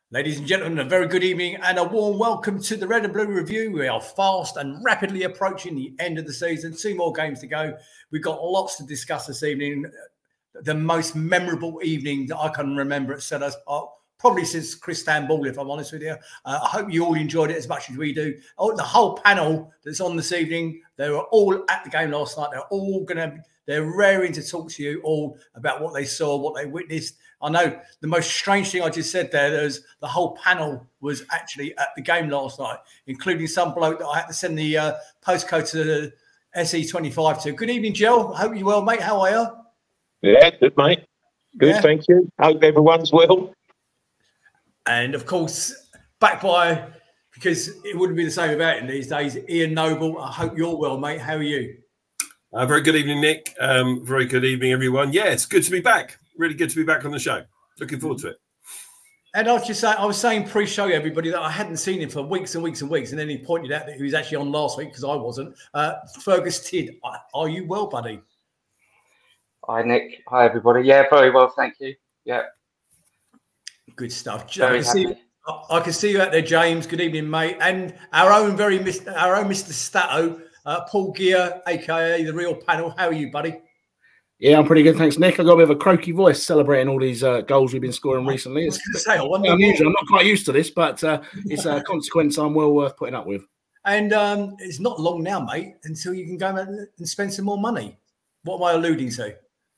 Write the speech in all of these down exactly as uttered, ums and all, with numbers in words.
Ladies and gentlemen, a very good evening and a warm welcome to the Red and Blue Review. We are fast and rapidly approaching the end of the season. Two more games to go. We've got lots to discuss this evening. The most memorable evening that I can remember at Sellers Park, probably since Cristan Ball, if I'm honest with you. Uh, I hope you all enjoyed it as much as we do. Oh, the whole panel that's on this evening, they were all at the game last night. They're all going to, they're raring to talk to you all about what they saw, what they witnessed. I know the most strange thing I just said there is the whole panel was actually at the game last night, including some bloke that I had to send the uh, postcode to the S E twenty-five to. Good evening, Joe. Hope you're well, mate. How are you? Yeah, good, mate. Good, yeah. Thank you. Hope everyone's well. And, of course, back by, because it wouldn't be the same without him these days, Ian Noble. I hope you're well, mate. How are you? Uh, very good evening, Nick. Um, very good evening, everyone. Yeah, it's good to be back. Really good to be back on the show. Looking forward to it. And I was just saying, I was saying pre-show everybody that I hadn't seen him for weeks and weeks and weeks, and then he pointed out that he was actually on last week because I wasn't. Uh, Fergus Tidd, are you well, buddy? Hi, Nick. Hi, everybody. Yeah, very well, thank you. Yeah. Good stuff. I can, see, I can see you out there, James. Good evening, mate. And our own very Mister our own Mister Stato, uh, Paul Gear, aka the Real Panel. How are you, buddy? Yeah, I'm pretty good, thanks, Nick. I've got a bit of a croaky voice celebrating all these uh, goals we've been scoring recently. It's say, I unusual. I'm not quite used to this, but uh, it's a consequence I'm well worth putting up with. And um, it's not long now, mate, until you can go and spend some more money. What am I alluding to?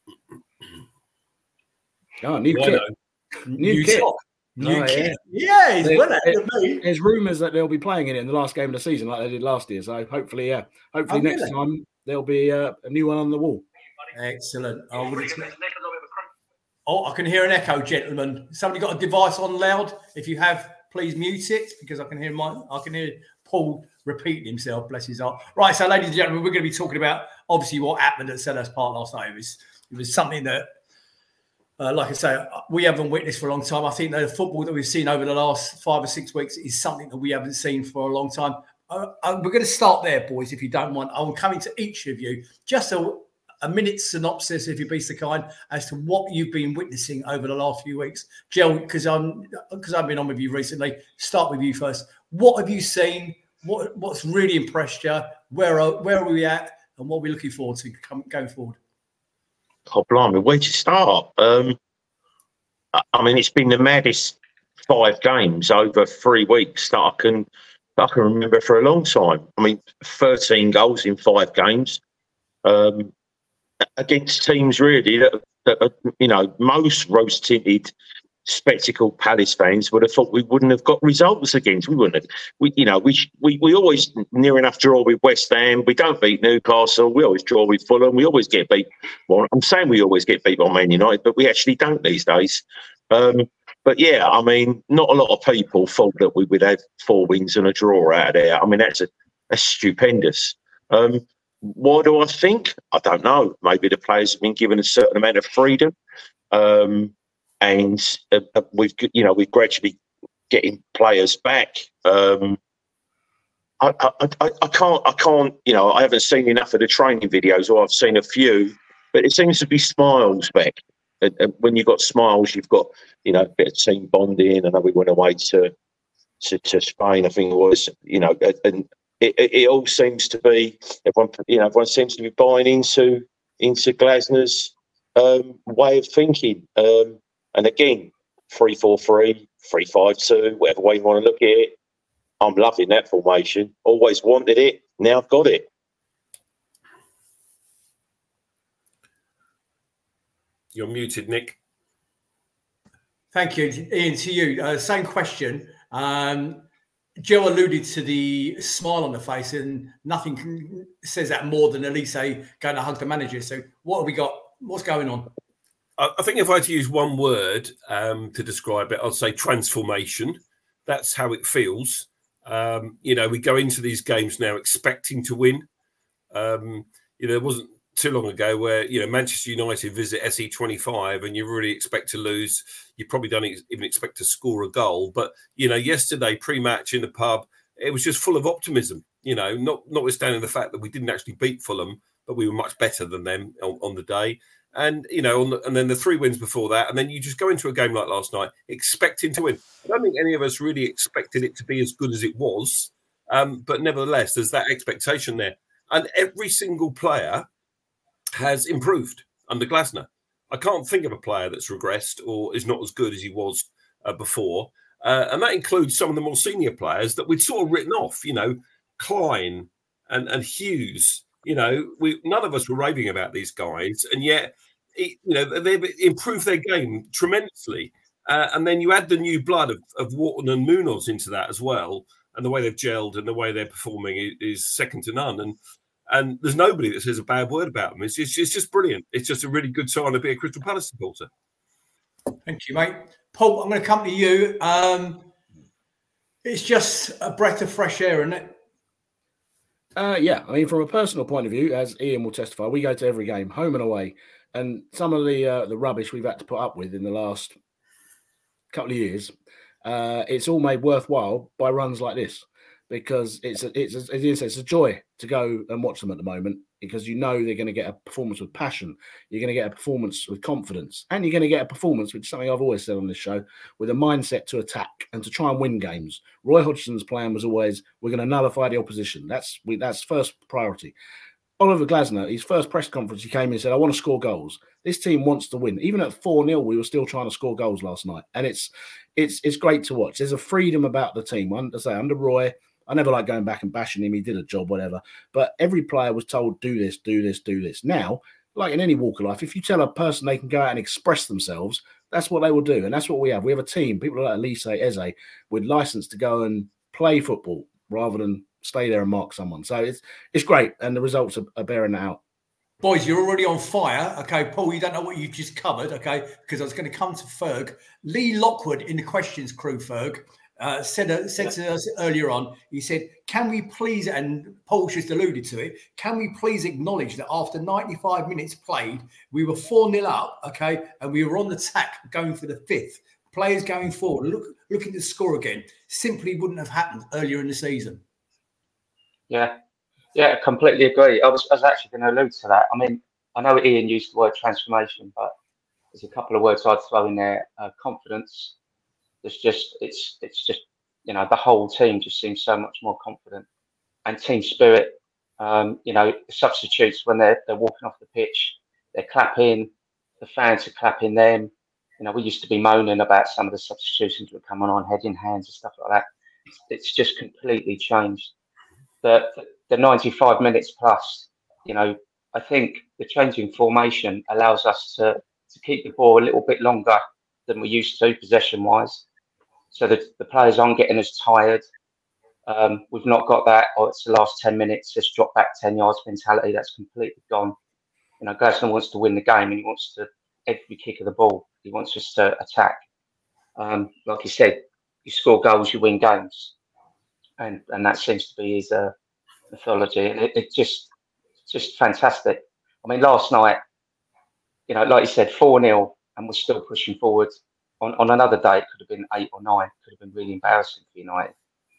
Oh, new yeah, kit. New, new kit. Top. New oh, kit. Yeah, yeah he's there, well there, There's rumours that they'll be playing in it in the last game of the season like they did last year. So hopefully, yeah, hopefully oh, next really? time there'll be uh, a new one on the wall. Excellent. I would expect... Oh, I can hear an echo, gentlemen. Somebody got a device on loud? If you have, please mute it because I can hear my. I can hear Paul repeating himself. Bless his heart. Right, so ladies and gentlemen, we're going to be talking about obviously what happened at Sellers Park last night. It was it was something that, uh, like I say, we haven't witnessed for a long time. I think the football that we've seen over the last five or six weeks is something that we haven't seen for a long time. Uh, uh, we're going to start there, boys, if you don't mind. I'm coming to each of you just a. A minute synopsis, if you be so kind, as to what you've been witnessing over the last few weeks. Jill, because I'm because I've been on with you recently. Start with you first. What have you seen? What what's really impressed you? Where are where are we at? And what are we looking forward to come, going forward? Oh, blimey, where'd you start? Um, I mean, it's been the maddest five games over three weeks that I can that I can remember for a long time. I mean, thirteen goals in five games. Um, against teams really that, that uh, you know, most rose-tinted spectacled Palace fans would have thought we wouldn't have got results against. We wouldn't have. We, you know, we we we always near enough draw with West Ham. We don't beat Newcastle. We always draw with Fulham. We always get beat. Well, I'm saying we always get beat by Man United, but we actually don't these days. Um, but yeah, I mean, not a lot of people thought that we would have four wins and a draw out of there. I mean, that's a that's stupendous. Um, Why do I think? I don't know. Maybe the players have been given a certain amount of freedom, um, and uh, we've, you know, we're gradually getting players back. Um, I, I, I, I can't, I can't, you know, I haven't seen enough of the training videos, or I've seen a few, but it seems to be Smiles back. And, and when you've got Smiles, you've got, you know, a bit of team bonding. I know we went away to, to, to Spain, I think it was, you know, and. It, it, it all seems to be everyone. You know, everyone seems to be buying into into Glasner's um, way of thinking. Um, and again, three four three, three five two, whatever way you want to look at it. I'm loving that formation. Always wanted it. Now I've got it. You're muted, Nick. Thank you, Ian. To you, uh, same question. Um, Joe alluded to the smile on the face, and nothing can, says that more than Elise going to hug the manager. So what have we got? What's going on? I think if I had to use one word um, to describe it, I'd say transformation. That's how it feels. Um, you know, we go into these games now expecting to win. Um, you know, it wasn't too long ago where, you know, Manchester United visit S E twenty-five and you really expect to lose. You probably don't even expect to score a goal. But, you know, yesterday, pre-match in the pub, it was just full of optimism, you know, not notwithstanding the fact that we didn't actually beat Fulham, but we were much better than them on, on the day. And, you know, on the, and then the three wins before that. And then you just go into a game like last night expecting to win. I don't think any of us really expected it to be as good as it was. Um, but nevertheless, there's that expectation there. And every single player has improved under Glasner. I can't think of a player that's regressed or is not as good as he was uh, before. Uh, and that includes some of the more senior players that we'd sort of written off, you know, Klein and, and Hughes. You know, we none of us were raving about these guys, and yet, it, you know, they've improved their game tremendously. Uh, and then you add the new blood of, of Wharton and Munoz into that as well, and the way they've gelled and the way they're performing is, is second to none. And and there's nobody that says a bad word about them. It's, it's it's just brilliant. It's just a really good sign to be a Crystal Palace supporter. Thank you, mate. Paul, I'm going to come to you. Um, it's just a breath of fresh air, isn't it? Uh, yeah, I mean, from a personal point of view, as Ian will testify, we go to every game, home and away, and some of the uh, the rubbish we've had to put up with in the last couple of years, uh, it's all made worthwhile by runs like this, because it's a, it's a, as Ian says, it's a joy to go and watch them at the moment, because you know they're going to get a performance with passion, you're going to get a performance with confidence, and you're going to get a performance, which is something I've always said on this show, with a mindset to attack and to try and win games. Roy Hodgson's plan was always, we're going to nullify the opposition. That's we, that's first priority. Oliver Glasner, his first press conference, he came in and said, I want to score goals. This team wants to win. Even at four nil, we were still trying to score goals last night. And it's it's it's great to watch. There's a freedom about the team. I say, under Roy, I never like going back and bashing him. He did a job, whatever. But every player was told, do this, do this, do this. Now, like in any walk of life, if you tell a person they can go out and express themselves, that's what they will do. And that's what we have. We have a team, people like Elise, Eze, with license to go and play football rather than stay there and mark someone. So it's it's great. And the results are, are bearing that out. Boys, you're already on fire. Okay, Paul, you don't know what you just covered, okay, because I was going to come to Ferg. Lee Lockwood in the questions crew, Ferg, uh, said, uh, said to us earlier on, he said, can we please, and Paul just alluded to it, can we please acknowledge that after ninety-five minutes played, we were four nil up, okay, and we were on the tack going for the fifth. Players going forward, look, looking to score again, simply wouldn't have happened earlier in the season. Yeah, yeah, I completely agree. I was, I was actually going to allude to that. I mean, I know Ian used the word transformation, but there's a couple of words I'd throw in there. Uh, confidence. It's just, it's, it's just, you know, the whole team just seems so much more confident, and team spirit. Um, you know, the substitutes when they're they're walking off the pitch, they're clapping. The fans are clapping them. You know, we used to be moaning about some of the substitutions that were coming on, head in hands and stuff like that. It's just completely changed. The, the ninety-five minutes plus, you know, I think the changing formation allows us to, to keep the ball a little bit longer than we used to, possession-wise, so that the players aren't getting as tired. Um, we've not got that, oh, it's the last ten minutes, just drop back ten yards mentality. That's completely gone. You know, Glasner wants to win the game, and he wants to, every kick of the ball, he wants us to attack. Um, like he said, you score goals, you win games. And and that seems to be his uh, mythology. And it, it just, just fantastic. I mean, last night, you know, like you said, four nil, and we're still pushing forward. On, on another day, it could have been eight or nine. It could have been really embarrassing for United.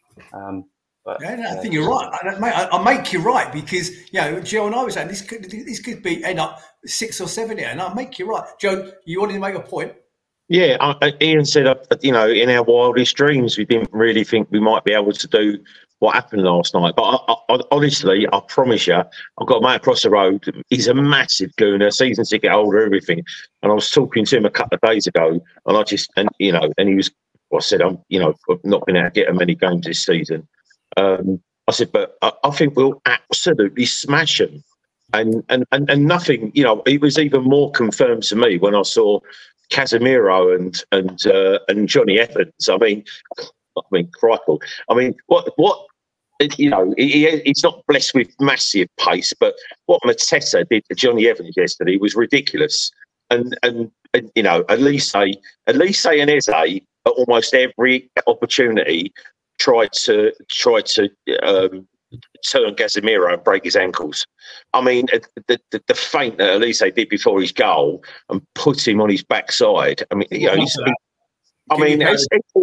Um, but yeah, no, I uh, think you're right. I, mate, I, I make you right, because, you know, Joe and I was saying this could this could be end up six or seven here, and I make you right. Joe, you wanted to make a point? Yeah, I, Ian said, uh, you know, in our wildest dreams, we didn't really think we might be able to do what happened last night. But I, I, honestly, I promise you, I've got a mate across the road. He's a massive gooner, season ticket holder, everything. And I was talking to him a couple of days ago, and I just, and you know, and he was, well, I said, I'm, you know, I've not been able to get many games this season. Um, I said, but I, I think we'll absolutely smash them. And, and and and nothing, you know, it was even more confirmed to me when I saw Casemiro and and uh, and Johnny Evans. I mean, I mean, crikey. I mean, what what you know, he, he's not blessed with massive pace, but what Mateta did to Johnny Evans yesterday was ridiculous. And and, and you know, Elise, Elise and Eze at almost every opportunity tried to tried to um, turn Casemiro and break his ankles. I mean, the, the the feint that Elise did before his goal and put him on his backside. I mean, you know, he's, I mean, it's,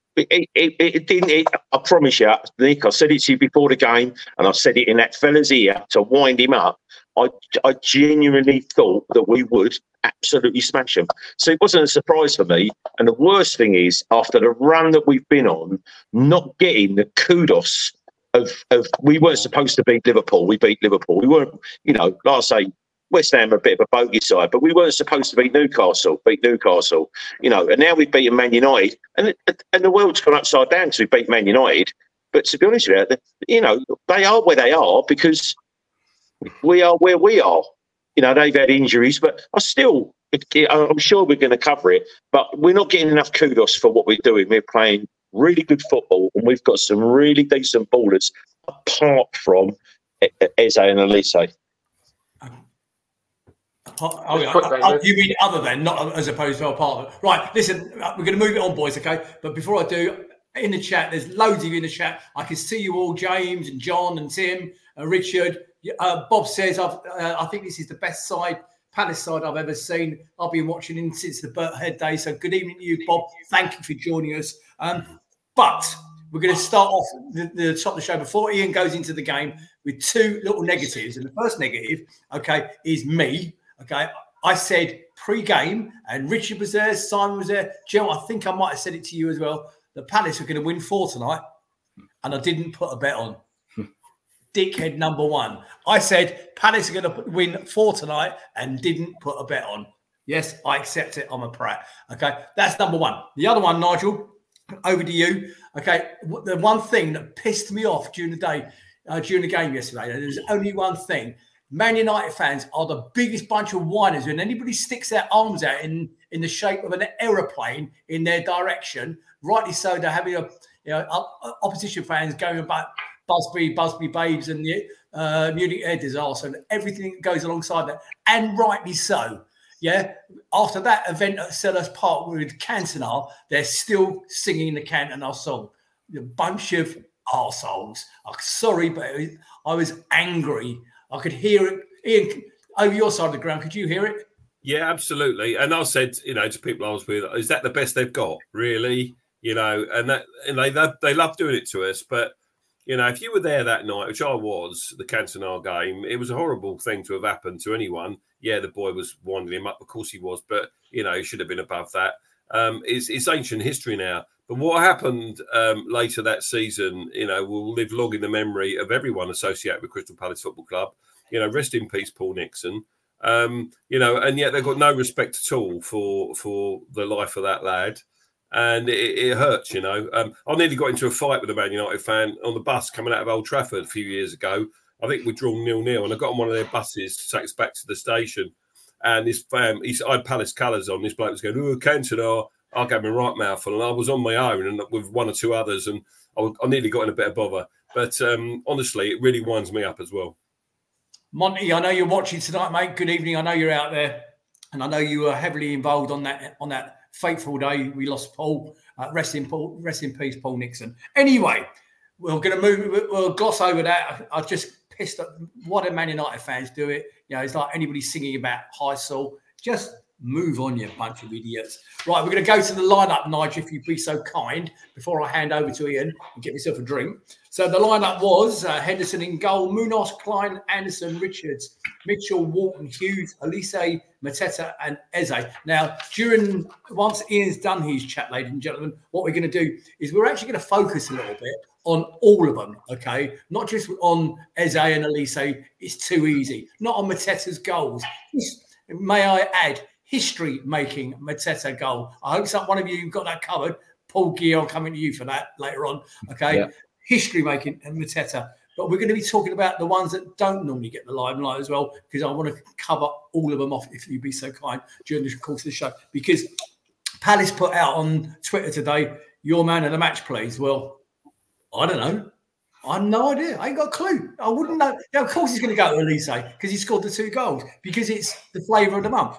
It, it, it didn't. It, I promise you, Nick. I said it to you before the game, and I said it in that fella's ear to wind him up. I, I genuinely thought that we would absolutely smash them. So it wasn't a surprise for me. And the worst thing is, after the run that we've been on, not getting the kudos of of we weren't supposed to beat Liverpool. We beat Liverpool. We weren't, you know, like I say, West Ham are a bit of a bogey side, but we weren't supposed to beat Newcastle, beat Newcastle, you know, and now we've beaten Man United, and and the world's gone upside down because we beat Man United. But to be honest with you, you know, they are where they are because we are where we are. You know, they've had injuries, but I still, I'm sure we're going to cover it, but we're not getting enough kudos for what we're doing. We're playing really good football, and we've got some really decent ballers apart from Eze and Elise. Oh, oh, oh, you mean other than, not as opposed to a part of it. Right, listen, we're going to move it on, boys, okay? But before I do, in the chat, there's loads of you in the chat. I can see you all, James and John and Tim and Richard. Uh, Bob says, I've, uh, I think this is the best side, Palace side I've ever seen. I've been watching him since the Burthead days. So good evening to you, Bob. Thank you for joining us. Um, but we're going to start off the, the top of the show before Ian goes into the game with two little negatives. And the first negative, okay, is me. Okay, I said pre-game, and Richard was there, Simon was there. Jill, I think I might have said it to you as well. The Palace are going to win four tonight, and I didn't put a bet on. Dickhead number one. I said Palace are going to win four tonight, and didn't put a bet on. Yes, I accept it. I'm a prat. Okay, that's number one. The other one, Nigel, over to you. Okay, the one thing that pissed me off during the day, uh, during the game yesterday, and there's only one thing. Man United fans are the biggest bunch of whiners. When anybody sticks their arms out in, in the shape of an aeroplane in their direction, rightly so, they're having a you know opposition fans going about Busby, Busby Babes, and the uh, Munich air disaster and everything that goes alongside that, and rightly so. Yeah, after that event at Selhurst Park with Cantona, they're still singing the Cantona song. A bunch of arseholes. I'm sorry, but I was angry. I could hear it. Ian, over your side of the ground, could you hear it? Yeah, absolutely. And I said, you know, to people I was with, is that the best they've got? Really? You know, and that and they they, they love doing it to us. But, you know, if you were there that night, which I was, the Cantona game, it was a horrible thing to have happened to anyone. Yeah, the boy was winding him up. Of course he was. But, you know, he should have been above that. Um, it's, it's ancient history now. But what happened um, later that season, you know, will live long in the memory of everyone associated with Crystal Palace Football Club. You know, rest in peace, Paul Nixon. Um, you know, and yet they've got no respect at all for for the life of that lad. And it, it hurts, you know. Um, I nearly got into a fight with a Man United fan on the bus coming out of Old Trafford a few years ago. I think we'd drawn nil-nil, and I got on one of their buses to take us back to the station. And this fam, he, I had Palace colours on. This bloke was going, oh, Cantona. I gave him a right mouthful, and I was on my own and with one or two others, and I, I nearly got in a bit of bother. But um, honestly, it really winds me up as well. Monty, I know you're watching tonight, mate. Good evening. I know you're out there, and I know you were heavily involved on that on that fateful day we lost Paul. Uh, rest in Paul, rest in peace, Paul Nixon. Anyway, we're going to move. We'll gloss over that. I, I just pissed. Why do Man United fans do it? You know, it's like anybody singing about Heysel. Just move on, you bunch of idiots. Right, we're going to go to the lineup, Nigel, if you'd be so kind, before I hand over to Ian and get myself a drink. So the lineup was uh, Henderson in goal, Munoz, Klein, Anderson, Richards, Mitchell, Walton, Hughes, Elise, Mateta, and Eze. Now, during once Ian's done his chat, ladies and gentlemen, what we're going to do is we're actually going to focus a little bit on all of them, okay? Not just on Eze and Elise. It's too easy. Not on Mateta's goals. May I add, history-making Mateta goal. I hope some one of you got that covered. Paul Gear, I'm coming to you for that later on. Okay, yeah. History-making and Mateta. But we're going to be talking about the ones that don't normally get the limelight as well, because I want to cover all of them off, if you'd be so kind, during the course of the show. Because Palace put out on Twitter today, your man of the match, please. Well, I don't know. I have no idea. I ain't got a clue. I wouldn't know. Now, of course he's going to go to Elise because he scored the two goals, because it's the flavour of the month.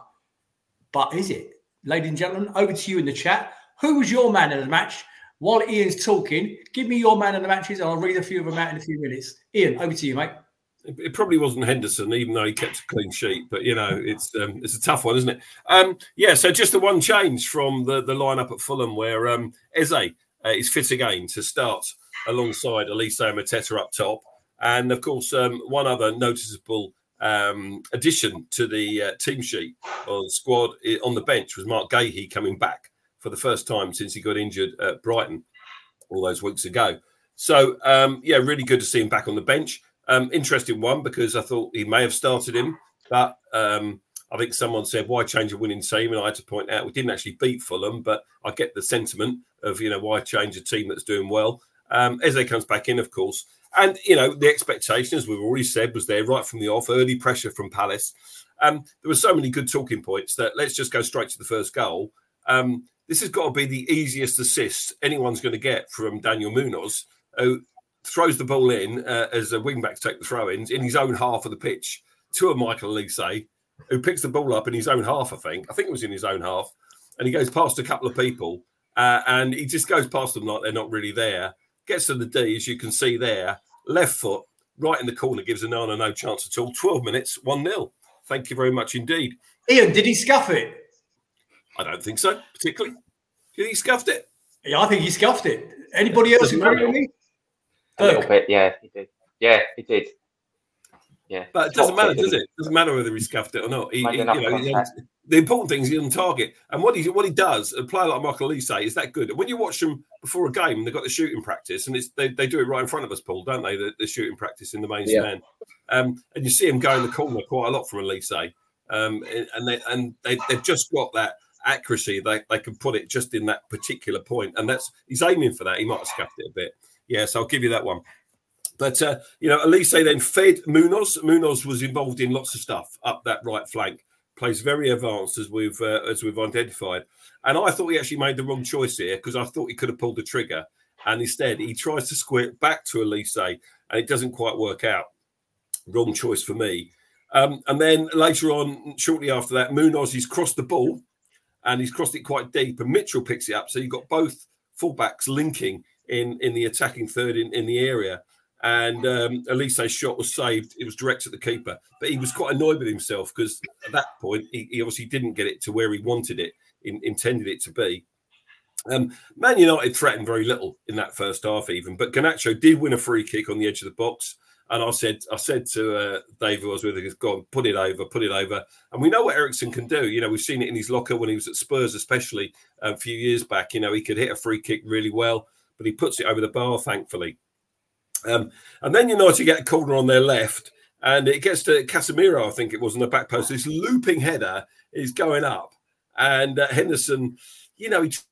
But is it? Ladies and gentlemen, over to you in the chat. Who was your man of the match? While Ian's talking, give me your man of the matches and I'll read a few of them out in a few minutes. Ian, over to you, mate. It probably wasn't Henderson, even though he kept a clean sheet. But, you know, it's um, it's a tough one, isn't it? Um, yeah, so just the one change from the, the lineup at Fulham where um, Eze uh, is fit again to start alongside Elise and Mateta up top. And, of course, um, one other noticeable um, addition to the uh, team sheet or the squad on the bench was Mark Gahey coming back for the first time since he got injured at Brighton all those weeks ago. So, um, yeah, really good to see him back on the bench. Um, interesting one because I thought he may have started him, but um, I think someone said, why change a winning team? And I had to point out we didn't actually beat Fulham, but I get the sentiment of, you know, why change a team that's doing well? Um, Eze comes back in, of course. And, you know, the expectation, as we've already said, was there right from the off, early pressure from Palace. Um, there were so many good talking points that let's just go straight to the first goal. Um, this has got to be the easiest assist anyone's going to get from Daniel Munoz, who throws the ball in uh, as a wing-back to take the throw-ins in his own half of the pitch to a Michael Elise, who picks the ball up in his own half, I think. I think it was in his own half. And he goes past a couple of people uh, and he just goes past them like they're not really there. Gets to the D, as you can see there, left foot, right in the corner, gives Onana no chance at all. twelve minutes, one nil. Thank you very much indeed. Ian, did he scuff it? I don't think so, particularly. Did he scuffed it? Yeah, I think he scuffed it. Anybody else agree with me? A little bit, yeah, he did. Yeah, he did. Yeah, but it doesn't matter, does it? It doesn't matter whether he scuffed it or not. He, he, you know, he, the important thing is he's on target. And what he what he does, a player like Michael Elise, is that good. And when you watch them before a game, they've got the shooting practice, and it's, they, they do it right in front of us, Paul, don't they? The, the shooting practice in the main yeah. stand. Um, and you see him go in the corner quite a lot from Elise. Um, and they, and they, they've just got that accuracy. They, they can put it just in that particular point. And that's he's aiming for that. He might have scuffed it a bit. Yeah, so I'll give you that one. But, uh, you know, Elise then fed Munoz. Munoz was involved in lots of stuff up that right flank. Plays very advanced, as we've uh, as we've identified. And I thought he actually made the wrong choice here because I thought he could have pulled the trigger. And instead, he tries to square it back to Elise, and it doesn't quite work out. Wrong choice for me. Um, and then later on, shortly after that, Munoz, he's crossed the ball, and he's crossed it quite deep, and Mitchell picks it up. So you've got both fullbacks linking in, in the attacking third in, in the area. And um, Elise's shot was saved. It was direct at the keeper. But he was quite annoyed with himself because at that point, he, he obviously didn't get it to where he wanted it, in, intended it to be. Um, Man United threatened very little in that first half even. But Garnacho did win a free kick on the edge of the box. And I said I said to uh, Dave, who I was with him, go on, put it over, put it over. And we know what Eriksen can do. You know, we've seen it in his locker when he was at Spurs, especially a few years back. You know, he could hit a free kick really well, but he puts it over the bar, thankfully. Um, and then United get a corner on their left, and it gets to Casemiro, I think it was, on the back post. This looping header is going up, and uh, Henderson, you know, he,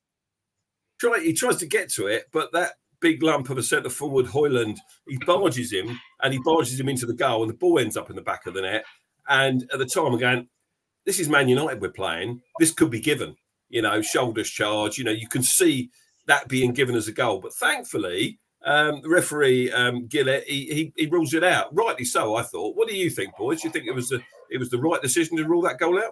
try, he tries to get to it, but that big lump of a centre forward, Højlund, he barges him, and he barges him into the goal, and the ball ends up in the back of the net. And at the time, I'm going, this is Man United we're playing. This could be given, you know, shoulders charge. You know, you can see that being given as a goal. But thankfully, Um, the referee um, Gillett, he, he he rules it out, rightly so. I thought. What do you think, boys? Do you think it was a it was the right decision to rule that goal out?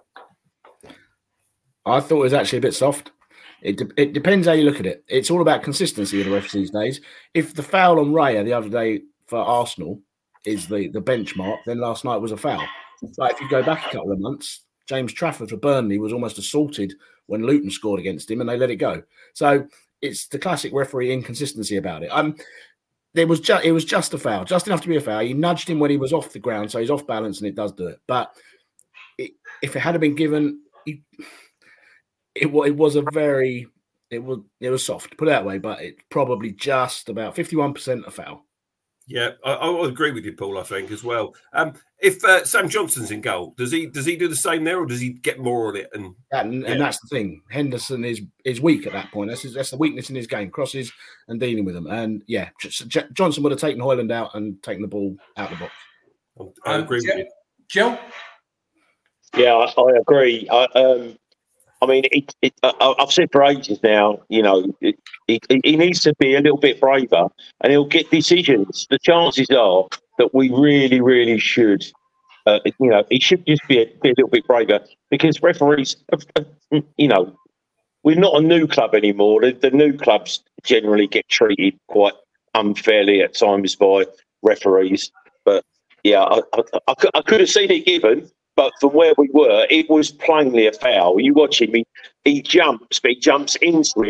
I thought it was actually a bit soft. It de- it depends how you look at it. It's all about consistency with the refs these days. If the foul on Raya the other day for Arsenal is the the benchmark, then last night was a foul. But if you go back a couple of months, James Trafford for Burnley was almost assaulted when Luton scored against him, and they let it go. So it's the classic referee inconsistency about it. Um, there was just it was just a foul, just enough to be a foul. He nudged him when he was off the ground, so he's off balance, and it does do it. But it, if it had been given, it, it it was a very it was it was soft, put it that way. But it's probably just about fifty-one percent a foul. Yeah, I, I would agree with you, Paul. I think as well. Um, if uh, Sam Johnson's in goal, does he does he do the same there, or does he get more on it? And and, yeah. and that's the thing. Henderson is is weak at that point. That's his, that's the weakness in his game: crosses and dealing with them. And yeah, J- Johnson would have taken Højlund out and taken the ball out of the box. I agree um, with you, Joe. Yeah, I, I agree. I, um, I mean, it, it, I, I've said for ages now, you know, it, it, he needs to be a little bit braver and he'll get decisions. The chances are that we really, really should, uh, you know, he should just be a, be a little bit braver because referees, you know, we're not a new club anymore. The, the new clubs generally get treated quite unfairly at times by referees. But yeah, I, I, I, I could have seen it given. But from where we were, it was plainly a foul. You watch him, he, he jumps, but he jumps into him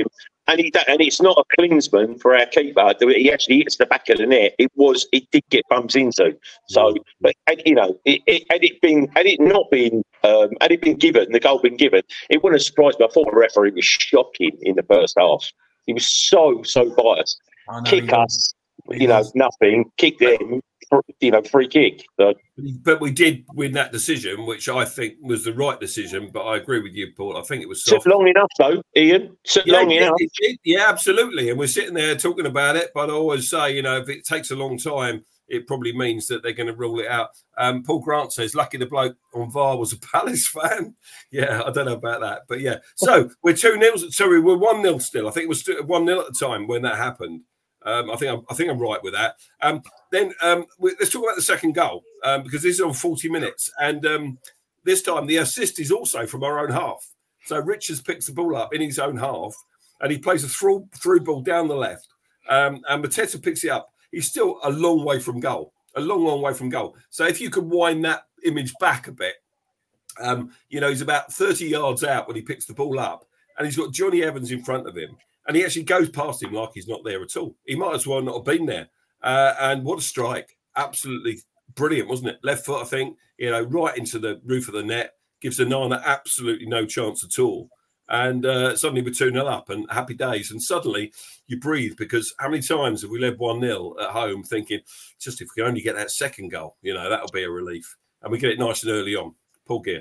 and he and it's not a Klinsmann for our keeper. He actually hits the back of the net. It was it did get bumps into. So, but you know, it, it, had it been had it not been um, had it been given the goal been given, it wouldn't have surprised me. I thought the referee was shocking in the first half. He was so so biased. Kick us, you know, nothing. Kick them, you know, free kick. So, but we did win that decision, which I think was the right decision. But I agree with you, Paul. I think it was soft. Took long enough, though, Ian. Took yeah, long yeah, enough. It, it, yeah, absolutely. And we're sitting there talking about it. But I always say, you know, if it takes a long time, it probably means that they're going to rule it out. Um, Paul Grant says, lucky the bloke on V A R was a Palace fan. Yeah, I don't know about that. But yeah, so we're two nil. Sorry, we're one nil still. I think it was one nil at the time when that happened. Um, I think I'm, I think I'm right with that. Um, then um, we, let's talk about the second goal um, because this is on forty minutes, and um, this time the assist is also from our own half. So Richards picks the ball up in his own half, and he plays a through through ball down the left, um, and Mateta picks it up. He's still a long way from goal, a long, long way from goal. So if you could wind that image back a bit, um, you know, he's about thirty yards out when he picks the ball up, and he's got Johnny Evans in front of him. And he actually goes past him like he's not there at all. He might as well not have been there. Uh, and what a strike. Absolutely brilliant, wasn't it? Left foot, I think, you know, right into the roof of the net. Gives Onana absolutely no chance at all. And uh, suddenly we're two nil up and happy days. And suddenly you breathe because how many times have we led one nil at home thinking, just if we can only get that second goal, you know, that'll be a relief. And we get it nice and early on. Paul Gear.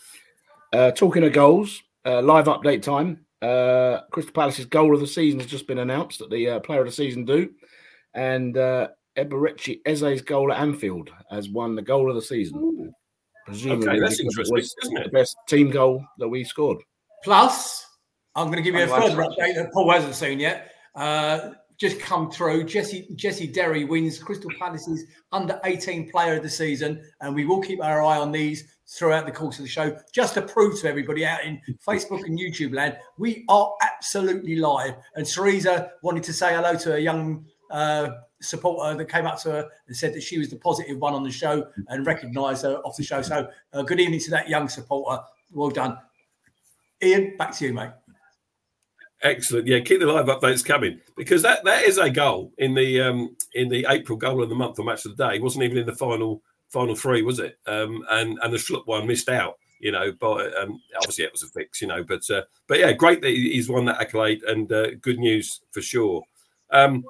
Uh, talking of goals, uh, live update time. Uh, Crystal Palace's goal of the season has just been announced that the uh, player of the season do, and uh, Eberechi Eze's goal at Anfield has won the goal of the season. Presumably, okay, that's interesting, was isn't it? The best team goal that we scored. Plus, I'm going to give you a further update that Paul hasn't seen yet. Uh, just come through. Jesse Jesse Derry wins Crystal Palace's under eighteen player of the season, and we will keep our eye on these throughout the course of the show, just to prove to everybody out in Facebook and YouTube land, we are absolutely live. And Teresa wanted to say hello to a young uh, supporter that came up to her and said that she was the positive one on the show and recognised her off the show. So uh, good evening to that young supporter. Well done. Ian, back to you, mate. Excellent. Yeah, keep the live updates coming because that, that is a goal in the um, in the April goal of the month or match of the day. It wasn't even in the final final three, was it? Um, and and the Schlupp one missed out, you know. But um, obviously it was a fix, you know. But uh, but yeah, great that he's won that accolade and uh, good news for sure. Um,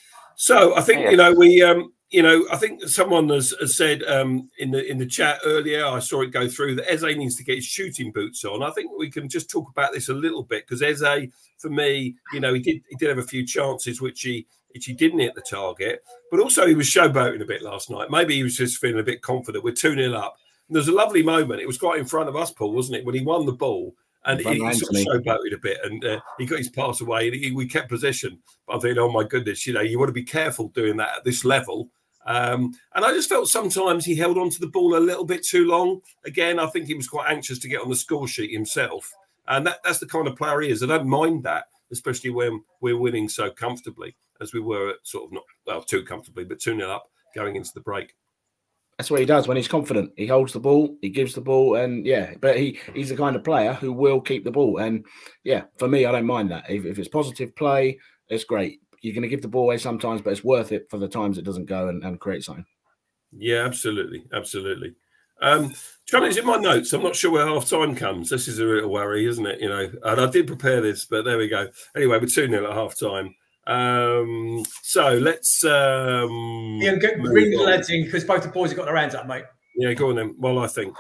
so I think you know we um, you know I think someone has, has said um, in the in the chat earlier. I saw it go through that Eze needs to get his shooting boots on. I think we can just talk about this a little bit because Eze, for me, you know, he did he did have a few chances which he which he didn't hit the target, but also he was showboating a bit last night. Maybe he was just feeling a bit confident. We're two nil up. And there's a lovely moment. It was quite in front of us, Paul, wasn't it, when he won the ball and he, he sort of showboated a bit and uh, he got his pass away and he, we kept possession. But I'm thinking, oh my goodness, you know, you want to be careful doing that at this level. Um, and I just felt sometimes he held on to the ball a little bit too long. Again, I think he was quite anxious to get on the score sheet himself. And that, that's the kind of player he is. I don't mind that, especially when we're winning so comfortably as we were sort of not, well, too comfortably, but two nil up going into the break. That's what he does when he's confident. He holds the ball, he gives the ball, and yeah, but he, he's the kind of player who will keep the ball. And yeah, for me, I don't mind that. If, if it's positive play, it's great. You're going to give the ball away sometimes, but it's worth it for the times it doesn't go and, and create something. Yeah, absolutely. Absolutely. Um, trying to in my notes, I'm not sure where half time comes. This is a real worry, isn't it? You know, and I did prepare this, but there we go. Anyway, we're two nil at half time. Um, so let's um, yeah, go, bring the lads in because both the boys have got their hands up, mate. Yeah, go on then. Well, I think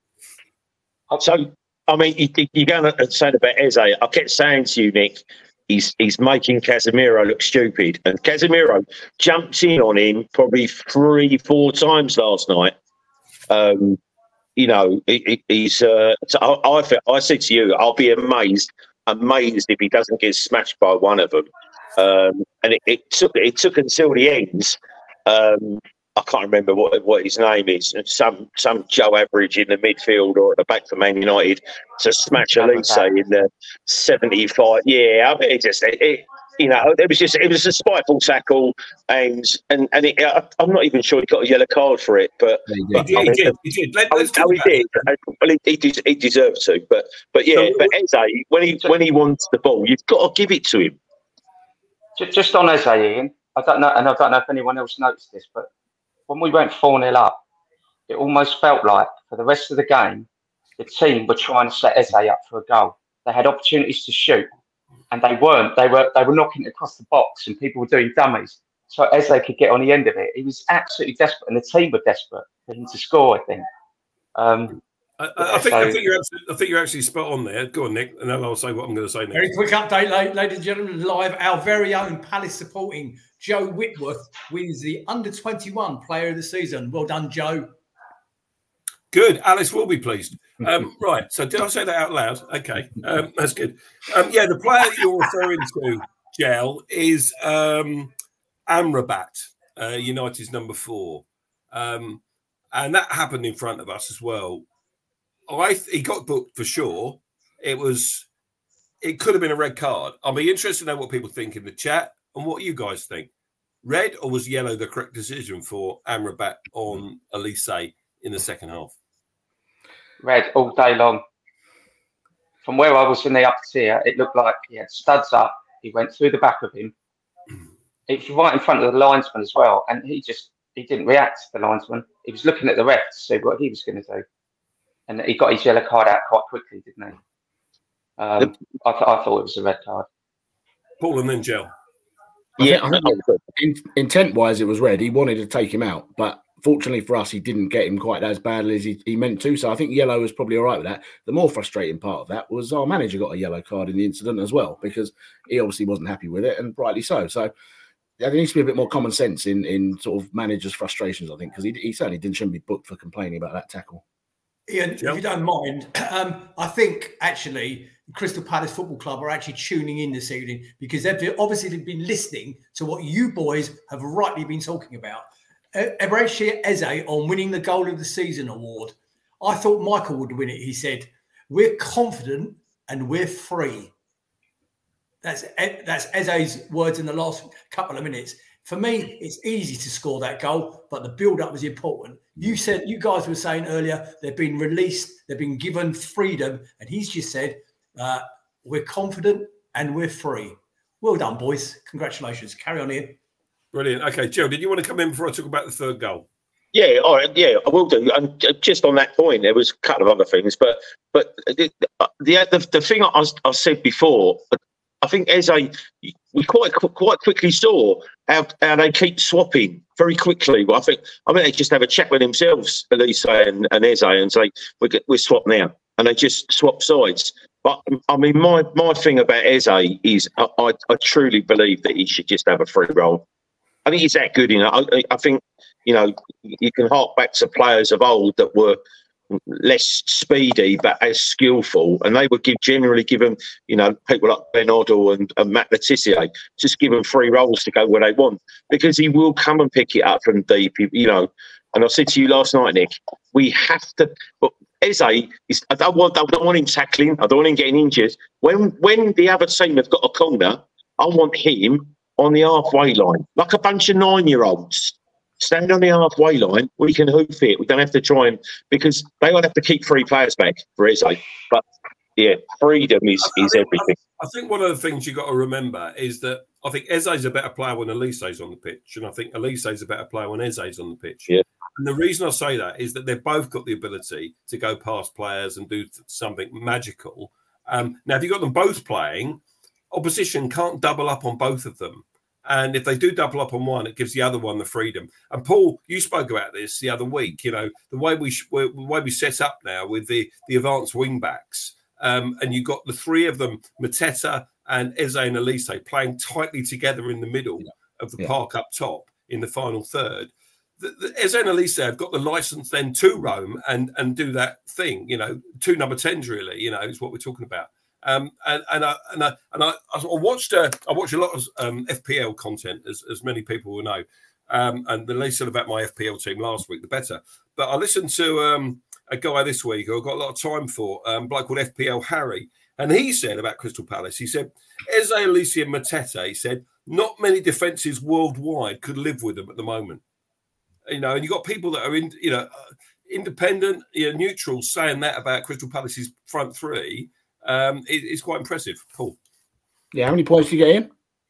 so. I mean, you, you're going to say about Eze. I kept saying to you, Nick, he's he's making Casemiro look stupid, and Casemiro jumps in on him probably three, four times last night. Um, you know, he, he's. Uh, so I, I, I said to you, I'll be amazed, amazed if he doesn't get smashed by one of them. Um, and it, it took it took until the end. Um, I can't remember what what his name is. Some some Joe Average in the midfield or at the back for Man United to smash Elise in the seventy-five. Yeah, I mean, it just it, you know, it was just it was a spiteful tackle, and and and it, I, I'm not even sure he got a yellow card for it, but he did. But, He, I mean, did, he did. Let, Oh, let's oh, talk he about did. it. Well, he, he, des- he deserved to, but but yeah, So, but Eze, when he when he wants the ball, you've got to give it to him. Ju- Just on Eze, Ian, I don't know, and I don't know if anyone else noticed this, but when we went four nil up, it almost felt like for the rest of the game, the team were trying to set Eze up for a goal. They had opportunities to shoot, and they weren't. They were they were knocking it across the box, and people were doing dummies. So Eze could get on the end of it. He was absolutely desperate, and the team were desperate for him to score, I think. Um, I, I, I think I think you're absolutely, I think you're actually spot on there. Go on, Nick, and then I'll say what I'm going to say next. Very quick update, la- ladies and gentlemen, live. Our very own Palace supporting Joe Whitworth wins the under twenty-one Player of the Season. Well done, Joe. Good. Alice will be pleased. Um, right. So did I say that out loud? Okay. Um, that's good. Um, yeah, the player that you're referring to, Gel, is um, Amrabat, uh, United's number four. Um, and that happened in front of us as well. I th- he got booked for sure. It was, it could have been a red card. I'll be interested to know what people think in the chat and what you guys think. Red or was yellow the correct decision for Amrabat on Elise in the second half? Red all day long. From where I was in the upper tier, it looked like he had studs up. He went through the back of him. It's right in front of the linesman as well, and he just he didn't react to the linesman. He was looking at the ref to see what he was going to do, and he got his yellow card out quite quickly, didn't he? Um, I, th- I thought it was a red card. Paul and then Gel. Yeah, I think, I think in, intent-wise, it was red. He wanted to take him out, but fortunately for us, he didn't get him quite as badly as he, he meant to. So I think yellow was probably all right with that. The more frustrating part of that was our manager got a yellow card in the incident as well, because he obviously wasn't happy with it, and rightly so. So there needs to be a bit more common sense in, in sort of managers' frustrations, I think, because he, he certainly didn't shouldn't be booked for complaining about that tackle. Ian, if you don't mind, um, I think actually Crystal Palace Football Club are actually tuning in this evening because they've obviously been listening to what you boys have rightly been talking about. Eberechi Eze on winning the Goal of the Season award. I thought Michael would win it. He said, "We're confident and we're free." That's that's Eze's words in the last couple of minutes. For me, it's easy to score that goal, but the build-up was important. You said, you guys were saying earlier, they've been released, they've been given freedom, and he's just said, uh, we're confident and we're free. Well done, boys. Congratulations. Carry on here. Brilliant. Okay, Joe, did you want to come in before I talk about the third goal? Yeah, all right, yeah, I will do. And just on that point, there was a couple of other things, but but the the the, the thing I, I said before, I think Eze, we quite quite quickly saw how, how they keep swapping very quickly. Well, I think I mean they just have a chat with themselves, Elise and, and Eze, and say we're we're swap now, and they just swap sides. But I mean, my my thing about Eze is I, I, I truly believe that he should just have a free roll. I think he's that good, you know. I, I think you know you can hark back to players of old that were less speedy but as skillful, and they would give generally give them, you know, people like Ben Oddle and, and Matt Letizia, just give them free rolls to go where they want, because he will come and pick it up from deep, you know. And I said to you last night, Nick, we have to. But Eze is. I don't want. I don't want him tackling. I don't want him getting injured. When when the other team have got a corner, I want him on the halfway line, like a bunch of nine-year-olds. Stand on the halfway line, we can hoof it. We don't have to try and, because they will have to keep three players back for Eze. But yeah, freedom is, I, is I think, everything. I think one of the things you've got to remember is that I think Eze's a better player when Elise's on the pitch, and I think Elise's a better player when Eze's on the pitch. Yeah. And the reason I say that is that they've both got the ability to go past players and do something magical. Um, now, if you've got them both playing, opposition can't double up on both of them. And if they do double up on one, it gives the other one the freedom. And Paul, you spoke about this the other week. You know, the way we sh- the way we set up now with the the advanced wing backs, um, and you got the three of them, Mateta and Eze and Elise, playing tightly together in the middle yeah. of the yeah. park up top in the final third. The, the Eze and Elise have got the license then to roam and and do that thing. You know, two number tens really. You know, is what we're talking about. Um, and and I and I and I, I watched uh, I watched a lot of um, F P L content, as as many people will know. Um, and the less said about my F P L team last week, the better. But I listened to um, a guy this week who I've got a lot of time for, um, a bloke called F P L Harry, And he said about Crystal Palace, he said, Eze, Elise and Mateta, he said, not many defences worldwide could live with them at the moment. You know, and you've got people that are in, you know, independent, you know, neutral saying that about Crystal Palace's front three. Um, it, it's quite impressive, Paul. Yeah, how many points did you get in?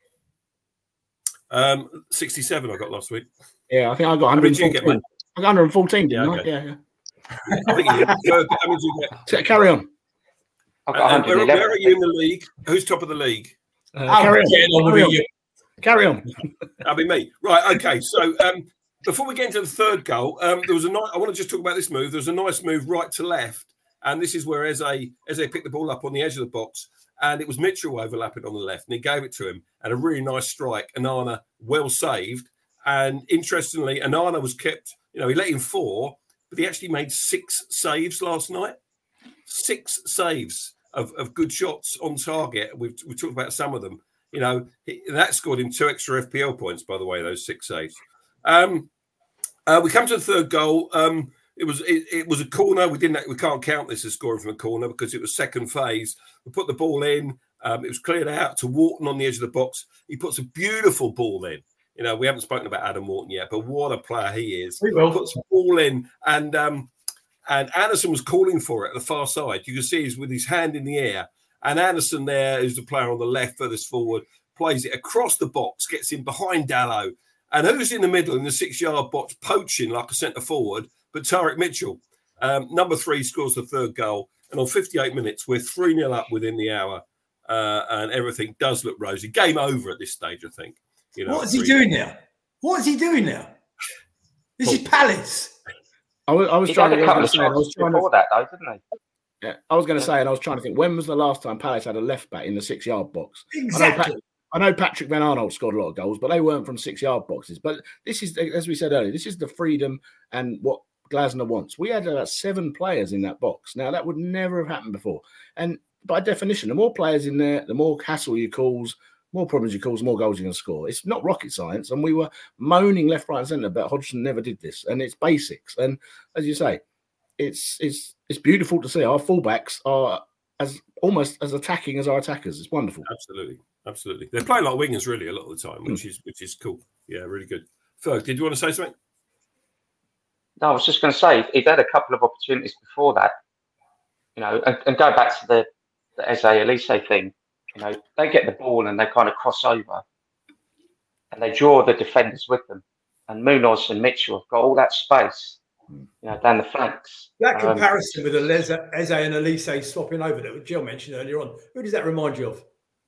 Um, sixty-seven I got last week. Yeah, I think I got How one many did hundred fourteen. you get, mate? I got one hundred fourteen, didn't Yeah, I? okay. Yeah, yeah. I think you did. How many did you get? So, carry on. I've got And where, one hundred eleven. where are you in the league? Who's top of the league? Uh, I'm carry on. getting on Carry with on. you. Carry on. That'll be me. Right, okay. So um, before we get into the third goal, um, there was a nice, I want to just talk about this move. There was a nice move right to left. And this is where Eze, Eze picked the ball up on the edge of the box. And it was Mitchell overlapping on the left. And he gave it to him. And a really nice strike. Onana, well saved. And interestingly, Onana was kept, you know, he let in four, but he actually made six saves last night. Six saves of, of good shots on target. We've, we've talked about some of them. You know, he, that scored him two extra F P L points, by the way, those six saves. Um, uh, we come to the third goal. Um, it was it, it was a corner. We didn't we can't count this as scoring from a corner because it was second phase. We put the ball in. Um, it was cleared out to Wharton on the edge of the box. He puts a beautiful ball in. You know, we haven't spoken about Adam Wharton yet, but what a player he is. We will. Puts the ball in, and um, and Anderson was calling for it at the far side. You can see he's with his hand in the air. And Anderson there, who's the player on the left furthest forward, plays it across the box, gets in behind Dalot. And who's in the middle in the six-yard box, poaching like a centre forward, but Tarek Mitchell. Um, number three scores the third goal. And on fifty-eight minutes, we're three nil up within the hour. Uh, and everything does look rosy. Game over at this stage, I think. You know, What is he three- doing now? What is he doing now? This is Palace. I was, I was He trying had to, a I couple was of gonna say, I was chances trying before to, that, though, didn't he? yeah, I was going to say, and I was trying to think, when was the last time Palace had a left back in the six-yard box? Exactly. I know Patrick Van Arnold scored a lot of goals, but they weren't from six-yard boxes. But this is, as we said earlier, this is the freedom and what Glasner wants. We had about seven players in that box. Now, that would never have happened before. And by definition, the more players in there, the more hassle you cause, more problems you cause, more goals you can score. It's not rocket science. And we were moaning left, right, and centre, but Hodgson never did this. And it's basics. And as you say, it's it's it's beautiful to see. Our fullbacks are as almost as attacking as our attackers. It's wonderful. Absolutely. Absolutely. They're playing like wingers, really, a lot of the time, which is which is cool. Yeah, really good. Ferg, did you want to say something? No, I was just going to say, he'd had a couple of opportunities before that, you know, and, and go back to the, the Eze Elise thing, you know, they get the ball and they kind of cross over and they draw the defenders with them. And Munoz and Mitchell have got all that space, you know, down the flanks. That Um, comparison with Eze Eze and Elise swapping over that Jill mentioned earlier on, who does that remind you of?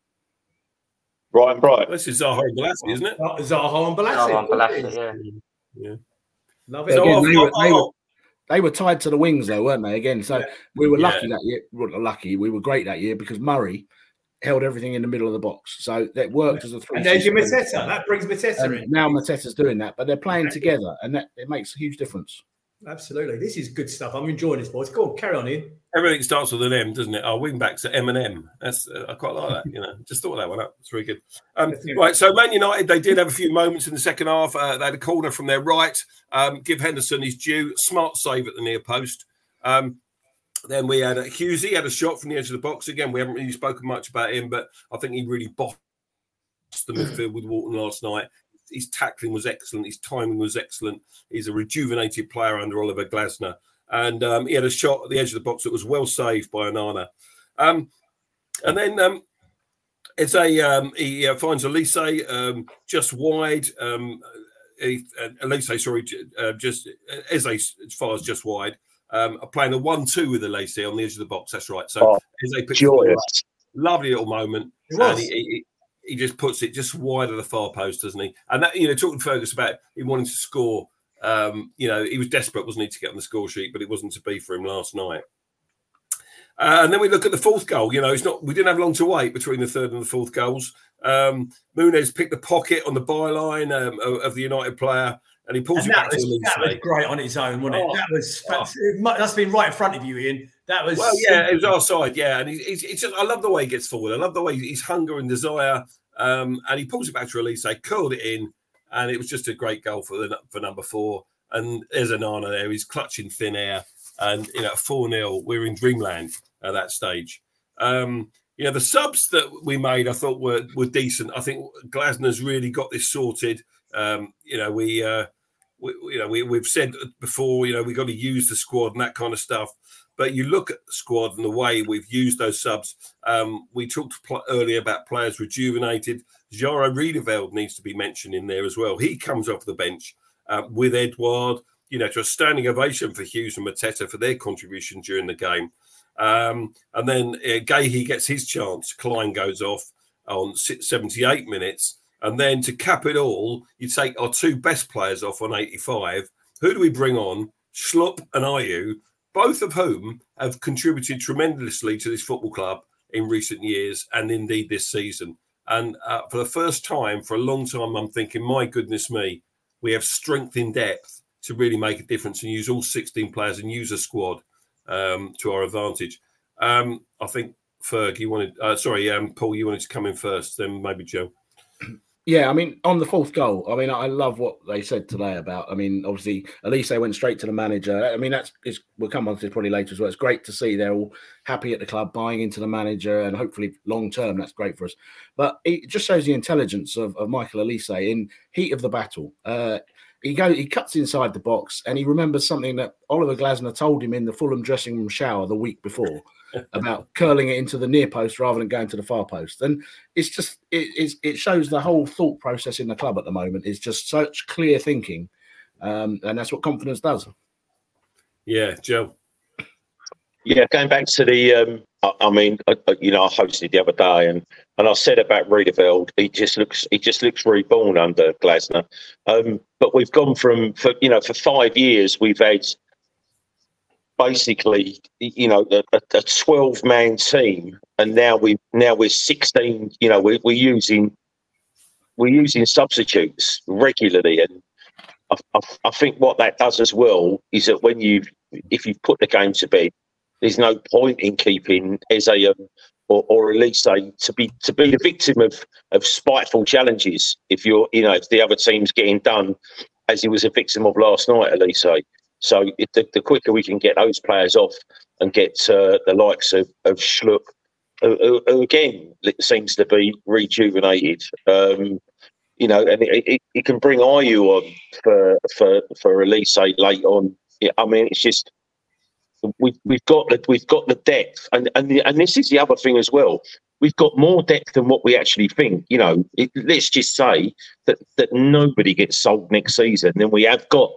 Bright, bright. This is Zaha and Balassi, isn't it? Uh, Zaha and Balassi. Zaha and Balassi, yeah. Yeah. Love But it. So again, I've- they, were, I've- they, were, they were tied to the wings, though, weren't they? Again, so Yeah. we were Yeah. lucky that year. Well, not lucky, we were great that year because Murray held everything in the middle of the box. So that worked as a three. And there's your Mateta. That brings Mateta And in. now Mateta's doing that, but they're playing together, and that it makes a huge difference. Absolutely. This is good stuff. I'm enjoying this, boys. Go on, carry on, Ian. Everything starts with an M, doesn't it? Our wing backs are M and M. That's uh, I quite like that. You know, just thought that one up. It's very good. Um, right, so Man United, they did have a few moments in the second half. Uh, they had a corner from their right. Um, give Henderson his due. Smart save at the near post. Um, then we had a Hughesy had a shot from the edge of the box. Again, we haven't really spoken much about him, but I think he really bossed the midfield with Wharton last night. His tackling was excellent. His timing was excellent. He's a rejuvenated player under Oliver Glasner. And um, he had a shot at the edge of the box that was well saved by Onana. Um, and then um, it's a um, he uh, finds Elise um, just wide. Um, he, uh, Elise, sorry, uh, just Eze as far as just wide. Um, playing a one two with Elise on the edge of the box. That's right. So Oh, Eze picks the ball joyous. up. Lovely little moment. It was. And he, he, he just puts it just wide of the far post, doesn't he? And that, you know, talking to Fergus about he wanting to score. Um, you know, he was desperate, wasn't he, to get on the score sheet, but it wasn't to be for him last night. Uh, and then we look at the fourth goal. You know, it's not. We didn't have long to wait between the third and the fourth goals. Um, Muniz picked the pocket on the byline um, of, of the United player, and he pulls And it that back to was, Elise. that was great on its own, wasn't Oh. it? That was Oh. it must have been right in front of you, Ian. That was Well, yeah, it was our side, yeah, and he's, he's, it's just I love the way he gets forward. I love the way his hunger and desire, um, and he pulls it back to Elise, curled it in, and it was just a great goal for the for number four. And there's Onana there; he's clutching thin air, and you know, four nil. We're in dreamland at that stage. Um, you know, the subs that we made, I thought were were decent. I think Glasner's really got this sorted. Um, you know, we, uh, we you know we we've said before, you know, we got to use the squad and that kind of stuff. But you look at the squad and the way we've used those subs. Um, we talked pl- earlier about players rejuvenated. Jaro Riedeveld needs to be mentioned in there as well. He comes off the bench uh, with Edouard, you know, to a standing ovation for Hughes and Mateta for their contribution during the game. Um, and then uh, Gahey gets his chance. Klein goes off on seventy-eight minutes. And then to cap it all, you take our two best players off on eighty-five. Who do we bring on? Schlupp and Ayew, both of whom have contributed tremendously to this football club in recent years and indeed this season. And uh, for the first time, for a long time, I'm thinking, my goodness me, we have strength in depth to really make a difference and use all sixteen players and use a squad um, to our advantage. Um, I think, Ferg, you wanted, uh, sorry, um, Paul, you wanted to come in first, then maybe Joe. Yeah, I mean, on the fourth goal, I mean, I love what they said today about, I mean, obviously, Elise went straight to the manager. I mean, that's, it's, we'll come on to this probably later as well. It's great to see they're all happy at the club, buying into the manager, and hopefully long term, that's great for us. But it just shows the intelligence of, of Michael Elise in heat of the battle. Uh, he go, he cuts inside the box, and he remembers something that Oliver Glasner told him in the Fulham dressing room shower the week before about curling it into the near post rather than going to the far post. And it's just, it, it's, it shows the whole thought process in the club at the moment is just such clear thinking. Um, and that's what confidence does. Yeah, Joe. Yeah, going back to the, um, I, I mean, I, you know, I hosted the other day, and, and I said about Riedeveld, he just looks, he just looks reborn under Glasner. Um, but we've gone from, for you know, for five years we've had basically, you know, a, a twelve-man team, and now we now we're sixteen. You know, we're, we're using we're using substitutes regularly, and I, I, I think what that does as well is that when you if you've put the game to bed, there's no point in keeping Eze or, or Elise to be to be the victim of of spiteful challenges. If you're, you know, if the other team's getting done, as he was a victim of last night, Elise. So if the, the quicker we can get those players off and get uh, the likes of, of Schlupp, who, who again seems to be rejuvenated, um, you know, and it, it, it can bring Ayew on for for for Elise late on. Yeah, I mean, it's just we've we've got the we've got the depth, and and the, and this is the other thing as well. We've got more depth than what we actually think. You know, it, let's just say that that nobody gets sold next season. Then we have got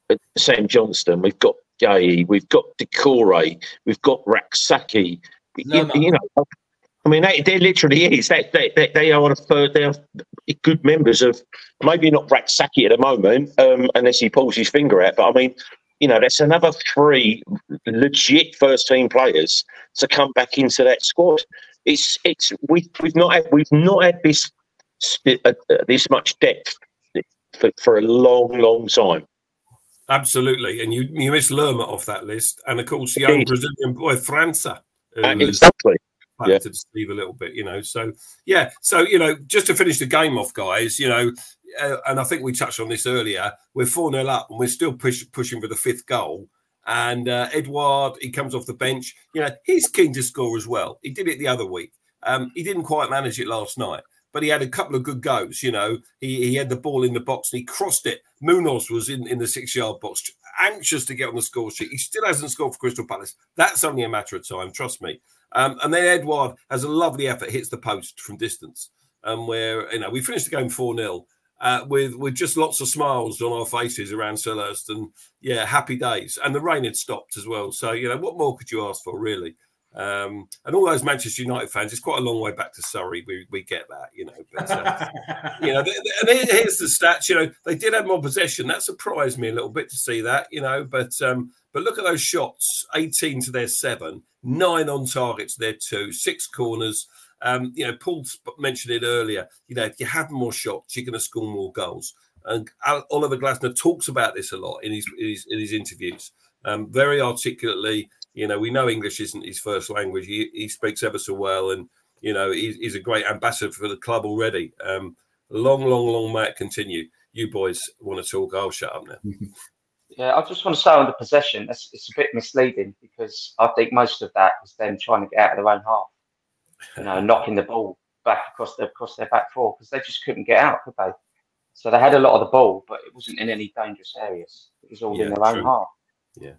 Sam Johnston, we've got Gahey, we've got Decore, we've got Raksaki. No, you, no. you know, I mean, they, they literally is. They, they, they, they are a third. They are good members of, maybe not Raksaki at the moment, um, unless he pulls his finger out. But I mean, you know, that's another three legit first team players to come back into that squad. It's it's we we've not had we've not had this uh, this much depth for, for a long, long time. Absolutely, and you you miss Lerma off that list, and of course the young Brazilian boy França, who uh, exactly yeah. to Steve a little bit, you know. So yeah, so you know, just to finish the game off, guys, you know, uh, and I think we touched on this earlier. We're four nil up, and we're still push, pushing for the fifth goal. And uh, Edouard, he comes off the bench. You know, he's keen to score as well. He did it the other week. Um, he didn't quite manage it last night, but he had a couple of good goes. You know, he, he had the ball in the box and he crossed it. Munoz was in, in the six-yard box, anxious to get on the score sheet. He still hasn't scored for Crystal Palace. That's only a matter of time, trust me. Um, and then Edouard has a lovely effort, hits the post from distance. And um, where, you know, we finished the game four nil uh, with, with just lots of smiles on our faces around Selhurst, and, yeah, happy days. And the rain had stopped as well. So, you know, what more could you ask for, really? Um, and all those Manchester United fans, it's quite a long way back to Surrey. We we get that, you know. But, uh, you know, and here's the stats. You know, they did have more possession. That surprised me a little bit to see that. You know, but um, but look at those shots: eighteen to their seven, nine on target to their two, six corners. Um, you know, Paul mentioned it earlier. You know, if you have more shots, you're going to score more goals. And Oliver Glasner talks about this a lot in his in his, in his interviews, um, very articulately. You know, we know English isn't his first language. He, he speaks ever so well, and, you know, he's, he's a great ambassador for the club already. Um, long, long, long may it continue. You boys want to talk? I'll shut up now. Yeah, I just want to say on the possession, it's, it's a bit misleading because I think most of that was them trying to get out of their own half. you know, knocking the ball back across their across their back four because they just couldn't get out, could they? So they had a lot of the ball, but it wasn't in any dangerous areas. It was all Yeah, in their true. own half. Yeah.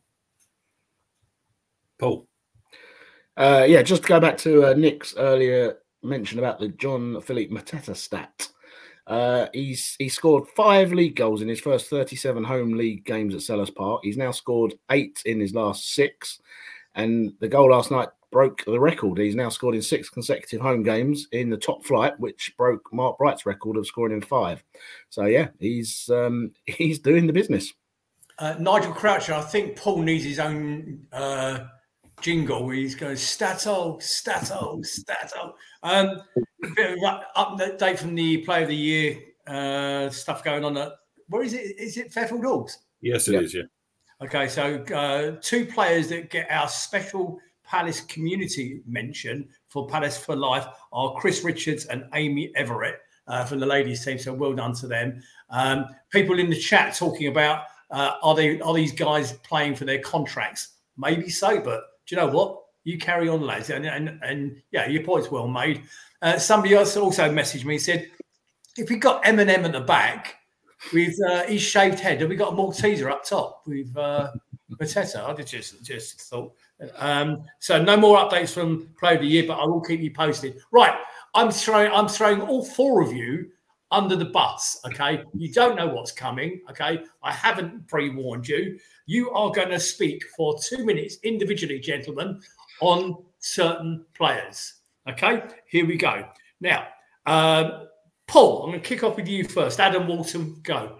Paul. Uh, yeah, just to go back to uh, Nick's earlier mention about the John Philippe Mateta stat. Uh, he's he scored five league goals in his first thirty-seven home league games at Selhurst Park. He's now scored eight in his last six, and the goal last night broke the record. He's now scored in six consecutive home games in the top flight, which broke Mark Bright's record of scoring in five. So yeah, he's um, he's doing the business. Uh, Nigel Croucher, I think Paul needs his own uh, jingle where he's going Stato, Stato, Stato. Um, a bit of update from the Player of the Year uh, stuff going on. At, where is it? Is it Fairfield Hawks? Yes, it yep. is. Yeah. Okay, so uh, two players that get our special Palace community mention for Palace for Life are Chris Richards and Amy Everett uh, from the ladies team. So well done to them. Um, people in the chat talking about uh, are they are these guys playing for their contracts? Maybe so, but do you know what? You carry on, lads, and and, and yeah, your point's well made. Uh, somebody else also messaged me and said, if we got Eminem at the back with uh, his shaved head, have we got a Malteser up top with uh, Mateta? I just just thought. Um, so no more updates from Player of the Year, but I will keep you posted. Right, I'm throwing I'm throwing all four of you under the bus. Okay, you don't know what's coming. Okay, I haven't pre-warned you. You are going to speak for two minutes individually, gentlemen, on certain players. Okay, here we go. Now, um, Paul, I'm going to kick off with you first. Adam Walton, go.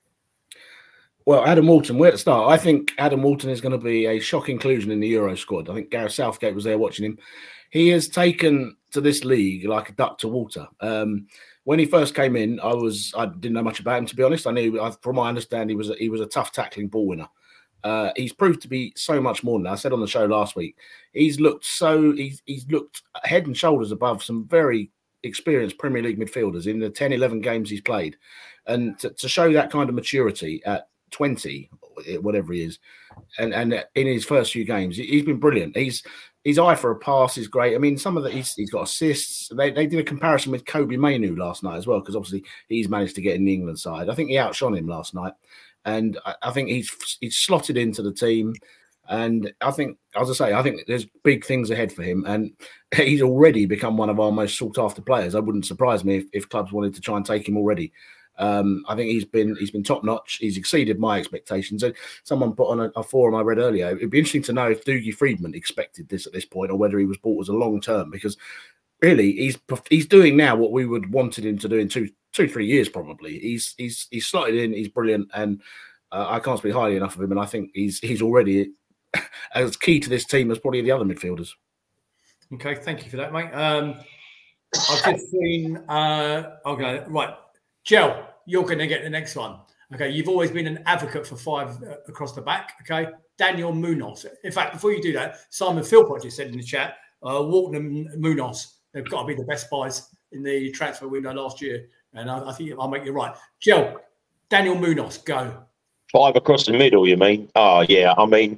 Well, Adam Walton, where to start? I think Adam Walton is going to be a shock inclusion in the Euro squad. I think Gareth Southgate was there watching him. He has taken to this league like a duck to water. Um, when he first came in, I was I didn't know much about him, to be honest. I knew, I, from my understanding, he was a, he was a tough tackling ball winner. Uh, he's proved to be so much more than that. I said on the show last week, he's looked so he's he's looked head and shoulders above some very experienced Premier League midfielders in the ten, eleven games he's played, and to, to show that kind of maturity at twenty, whatever he is, and and in his first few games, he's been brilliant. He's his eye for a pass is great. I mean, some of the he's, he's got assists. They they did a comparison with Kobe Mainoo last night as well, because obviously he's managed to get in the England side. I think he outshone him last night, and I, I think he's he's slotted into the team. And I think, as I say, I think there's big things ahead for him, and he's already become one of our most sought after players. It wouldn't surprise me if, if clubs wanted to try and take him already. Um, I think he's been he's been top notch. He's exceeded my expectations. And someone put on a, a forum I read earlier. It'd be interesting to know if Dougie Friedman expected this at this point, or whether he was bought as a long term. Because really, he's he's doing now what we would wanted him to do in two two three years probably. He's he's he's slotted in. He's brilliant, and uh, I can't speak highly enough of him. And I think he's he's already as key to this team as probably the other midfielders. Okay, thank you for that, mate. Um, I've just seen. Uh, okay, right, Gel, you're going to get the next one. Okay, you've always been an advocate for five uh, across the back. Okay, Daniel Munoz. In fact, before you do that, Simon Philpott just said in the chat, uh, Walton and Munoz, they've got to be the best buys in the transfer window last year, and I, I think I'll make you right. Gel, Daniel Munoz, go. Five across the middle, you mean? Oh yeah, I mean.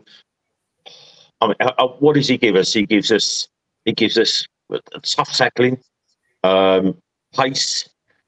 I mean, what does he give us? He gives us, he gives us tough tackling, um, pace,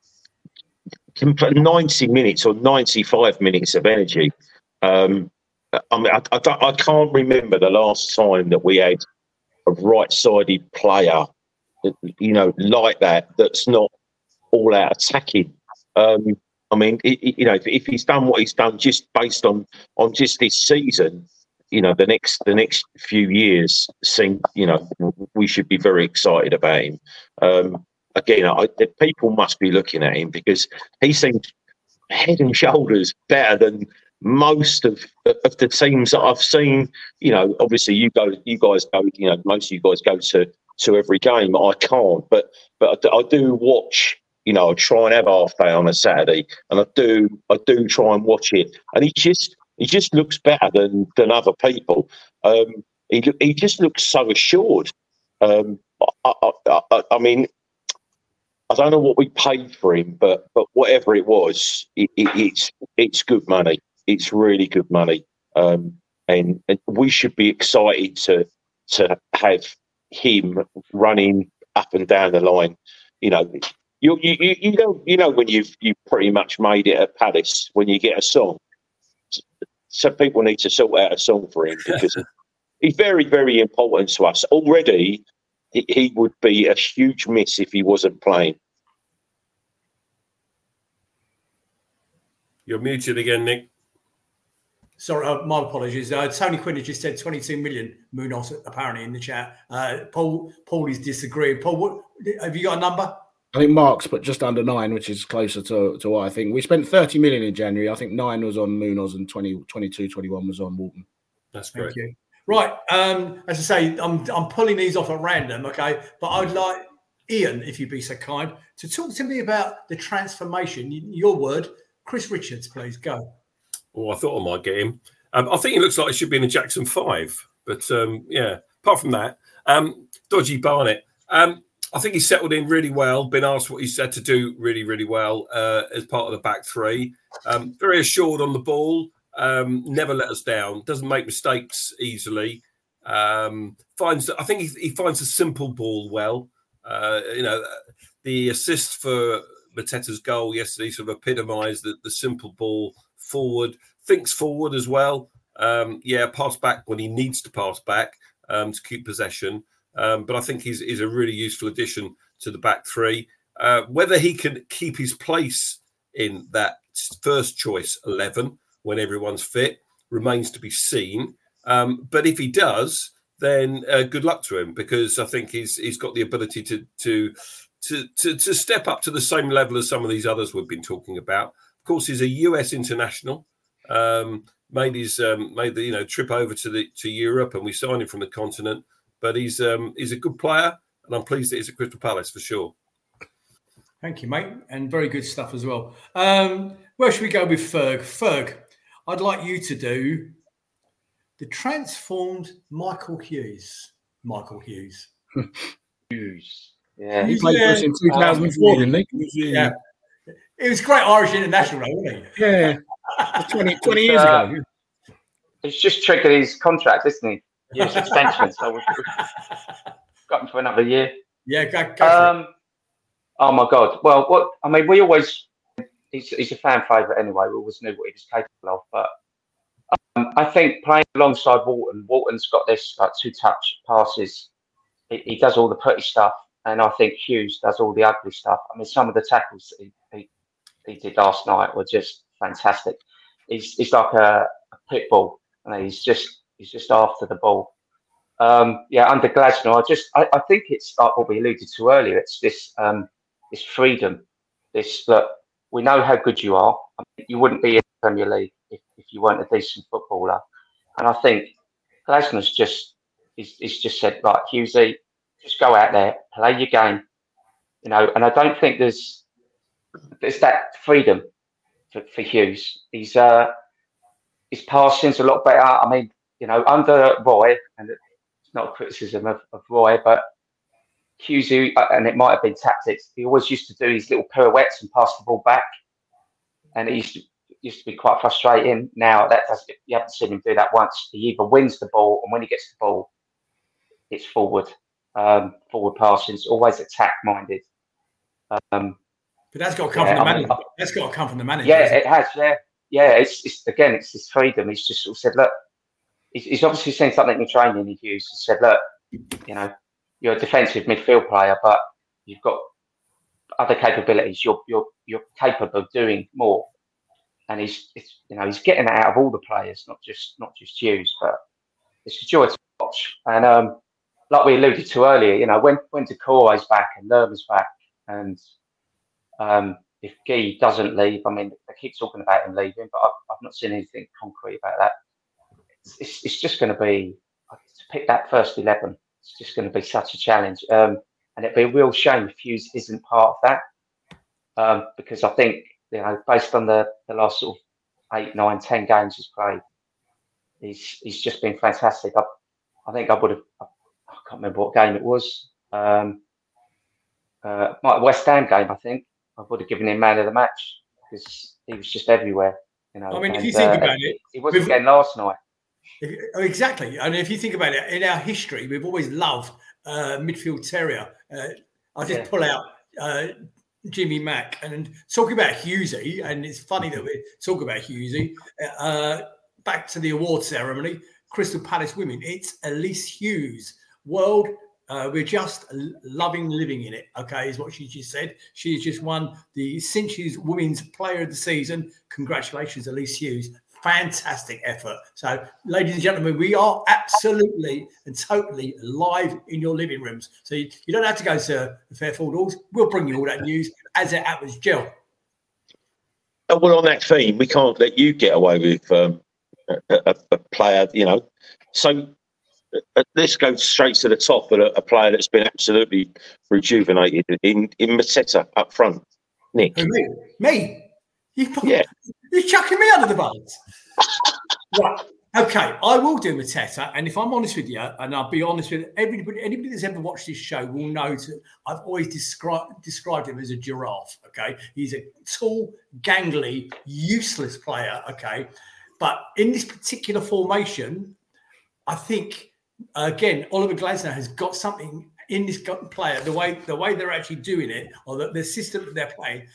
ninety minutes or ninety-five minutes of energy. Um, I mean, I, I, don't, I can't remember the last time that we had a right-sided player, you know, like that. That's not all out attacking. Um, I mean, it, you know, if, if he's done what he's done just based on on just this season. You know, the next the next few years seem, you know, we should be very excited about him. Um, again, I, the people must be looking at him because he seems head and shoulders better than most of of the teams that I've seen. You know, obviously you go, you guys go, you know, most of you guys go to to every game. I can't, but but I, I do watch. You know, I try and have half day on a Saturday, and I do I do try and watch it, and he just. He just looks better than, than other people. Um, he he just looks so assured. Um, I, I, I, I mean, I don't know what we paid for him, but but whatever it was, it, it, it's it's good money. It's really good money, um, and, and we should be excited to to have him running up and down the line. You know, you you you know you know when you've you pretty much made it at Palace when you get a song. So people need to sort out a song for him because he's very very important to us already. He, he would be a huge miss if he wasn't playing. You're muted again, Nick. Sorry, uh, my apologies. Uh, Tony Quinn has just said twenty-two million Munoz apparently in the chat. Uh, Paul, Paul is disagreeing. Paul, what, have you got a number? I think Mark's put just under nine, which is closer to, to what I think. We spent thirty million in January. I think nine was on Munoz and twenty, twenty-two, twenty-one was on Walton. That's great. Thank you. Right. Um, as I say, I'm I'm pulling these off at random, okay? But I'd like Ian, if you'd be so kind, to talk to me about the transformation. Your word, Chris Richards, please go. Oh, I thought I might get him. Um, I think it looks like it should be in a Jackson five. But, um, yeah, apart from that, um, dodgy Barnett. Um, I think he's settled in really well, been asked what he's had to do really, really well uh, as part of the back three. Um, very assured on the ball, um, never let us down, doesn't make mistakes easily. Um, finds, I think he, he finds a simple ball well. Uh, you know, the assist for Mateta's goal yesterday sort of epitomised the, the simple ball forward, thinks forward as well. Um, yeah, pass back when he needs to pass back um, to keep possession. Um, but I think he's, he's a really useful addition to the back three. Uh, whether he can keep his place in that first choice eleven when everyone's fit remains to be seen. Um, but if he does, then uh, good luck to him, because I think he's he's got the ability to to to to to step up to the same level as some of these others we've been talking about. Of course, he's a U S international. Um, made his um, made the you know trip over to the to Europe, and we signed him from the continent. But he's um, he's a good player, and I'm pleased that he's at Crystal Palace for sure. Thank you, mate, and very good stuff as well. Um, where should we go with Ferg? Ferg, I'd like you to do the transformed Michael Hughes. Michael Hughes. Hughes. Yeah. He played for us in two thousand four, didn't he? Yeah. He was great Irish international, wasn't he? Yeah. twenty, twenty years uh, ago. He's just triggered his contract, isn't he? Year's extension. So we've got him for another year. Yeah, go, go um, Oh, my God. Well, what I mean, we always, he's, he's a fan favourite anyway. We always knew what he was capable of. But um, I think playing alongside Walton, Walton's got this like two-touch passes. He, he does all the pretty stuff. And I think Hughes does all the ugly stuff. I mean, some of the tackles he, he, he did last night were just fantastic. He's, he's like a, a pit bull. And he's just he's just after the ball. Um, yeah, under Glasner, I just I, I think it's like what we alluded to earlier. It's this um, this freedom. This that we know how good you are. I mean, you wouldn't be in the Premier League if, if you weren't a decent footballer. And I think Glasner's just he's, he's just said, right, Hughesy, just go out there, play your game. You know, and I don't think there's there's that freedom for, for Hughes. He's uh his passing's a lot better. I mean, you know, under Roy, and it's not a criticism of, of Roy, but Hughes, and it might have been tactics, he always used to do these little pirouettes and pass the ball back. And it used to, used to be quite frustrating. Now, that does, you haven't seen him do that once. He either wins the ball, and when he gets the ball, it's forward, um, forward passing. It's always attack-minded. Um, but that's got to come yeah, from the I mean, manager. That's got to come from the manager. Yeah, it has, yeah. Yeah, it's, it's again, it's this freedom. He's just sort of said, look, he's, he's obviously seen something in training. He Hughes and said, look, you know, you're a defensive midfield player, but you've got other capabilities. You're you're you're capable of doing more. And he's, it's, you know, he's getting that out of all the players, not just not just Hughes. But it's a joy to watch. And um, like we alluded to earlier, you know, when when Decore's back and Lerma's back, and um. if Guy doesn't leave, I mean, they keep talking about him leaving, but I've, I've not seen anything concrete about that. It's, it's, it's just going to be, to pick that first eleven, it's just going to be such a challenge. Um, and it'd be a real shame if Hughes isn't part of that. Um, because I think, you know, based on the, the last sort of eight, nine, ten games he's played, he's he's just been fantastic. I, I think I would have, I, I can't remember what game it was. Um, uh, West Ham game, I think. I would have given him man of the match because he was just everywhere. You know, I mean, and, if you think uh, about it, it wasn't again last night. If, exactly, and if you think about it, in our history, we've always loved uh, midfield terrier. Uh, I just Yeah. pull out uh, Jimmy Mack and talking about Hughesy, and it's funny that we talk about Hughesy. Uh, back to the award ceremony, Crystal Palace women. It's Elise Hughes, world. Uh, we're just loving living in it. Okay, is what she just said. She's just won the Cinches Women's Player of the Season. Congratulations, Elise Hughes. Fantastic effort. So, ladies and gentlemen, we are absolutely and totally live in your living rooms. So you, you don't have to go to the Fairfield Halls. We'll bring you all that news as it happens. Jill. Oh, well, on that theme, we can't let you get away with um, a, a, a player, you know. So uh, let's go straight to the top of a, a player that's been absolutely rejuvenated in, in Mateta up front. Nick. Who, me? Me? You, Yeah. You're chucking me under the bus. Right. Okay, I will do Mateta, and if I'm honest with you, and I'll be honest with everybody, anybody that's ever watched this show will know that I've always described described him as a giraffe. Okay, he's a tall, gangly, useless player. Okay, but in this particular formation, I think again Oliver Glasner has got something in this player. The way the way they're actually doing it, or the, the system that they're playing.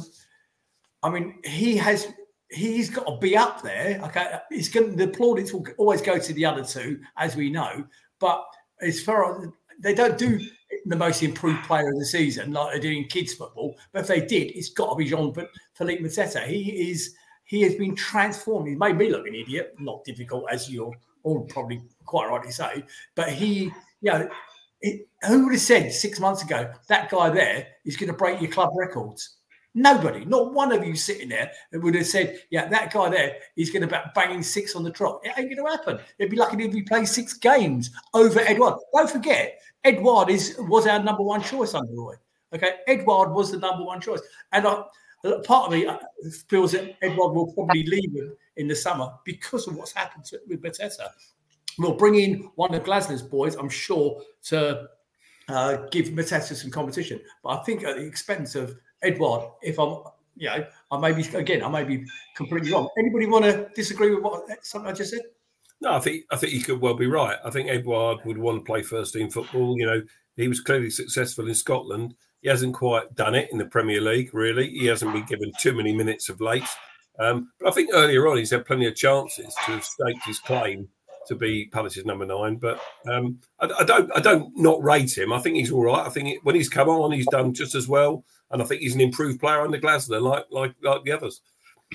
I mean, he has. He's got to be up there. Okay, it's going. The plaudits will always go to the other two, as we know. But as far as they don't do the most improved player of the season like they do in kids football, but if they did, it's got to be Jean-Philippe Mateta. He is. He has been transformed. He made me look an idiot. Not difficult, as you're all probably quite rightly say. But he, you know, it, who would have said six months ago that guy there is going to break your club records? Nobody, not one of you sitting there would have said, yeah, that guy there is going to be banging six on the trot. It ain't going to happen. It'd be lucky if he plays six games over Edouard. Don't forget, Edouard is was our number one choice under Roy. Okay, Edouard was the number one choice. And I, part of me feels that Edouard will probably leave him in the summer because of what's happened to, with Mateta. We'll bring in one of Glasner's boys, I'm sure, to uh, give Mateta some competition. But I think at the expense of Edouard, if I'm, you know, I may be, again, I may be completely wrong. Anybody want to disagree with what something I just said? No, I think I think you could well be right. I think Edouard would want to play first team football. You know, he was clearly successful in Scotland. He hasn't quite done it in the Premier League, really. He hasn't been given too many minutes of late. Um, but I think earlier on he's had plenty of chances to have staked his claim to be Palace's number nine. But um, I, I don't I don't not rate him. I think he's all right. I think it, when he's come on, he's done just as well. And I think he's an improved player under Glasner, like like like the others.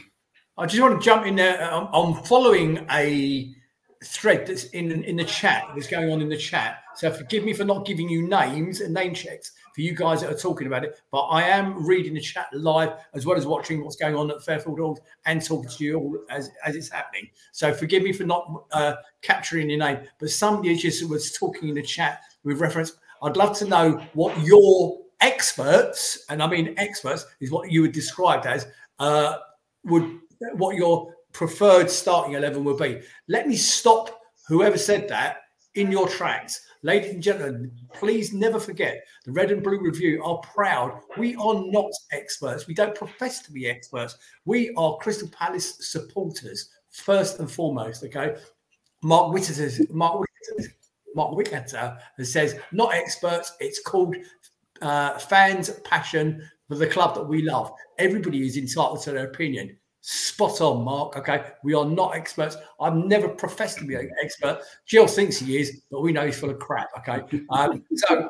I just want to jump in there. I'm, I'm following a thread that's in in the chat, that's going on in the chat. So forgive me for not giving you names and name checks for you guys that are talking about it. But I am reading the chat live as well as watching what's going on at Fairfield Halls and talking to you all as, as it's happening. So forgive me for not uh, capturing your name. But somebody just was talking in the chat with reference. I'd love to know what your experts, and I mean experts, is what you would describe as, uh, would what your preferred starting eleven would be. Let me stop whoever said that in your tracks. Ladies and gentlemen, please never forget the Red and Blue Review are proud. We are not experts. We don't profess to be experts. We are Crystal Palace supporters, first and foremost, okay? Mark Whittaker, Mark Whittaker, Mark Whittaker says, not experts, it's called Uh, fans' passion for the club that we love. Everybody is entitled to their opinion. Spot on, Mark. Okay, we are not experts. I've never professed to be an expert. Jill thinks he is, but we know he's full of crap. Okay, um, so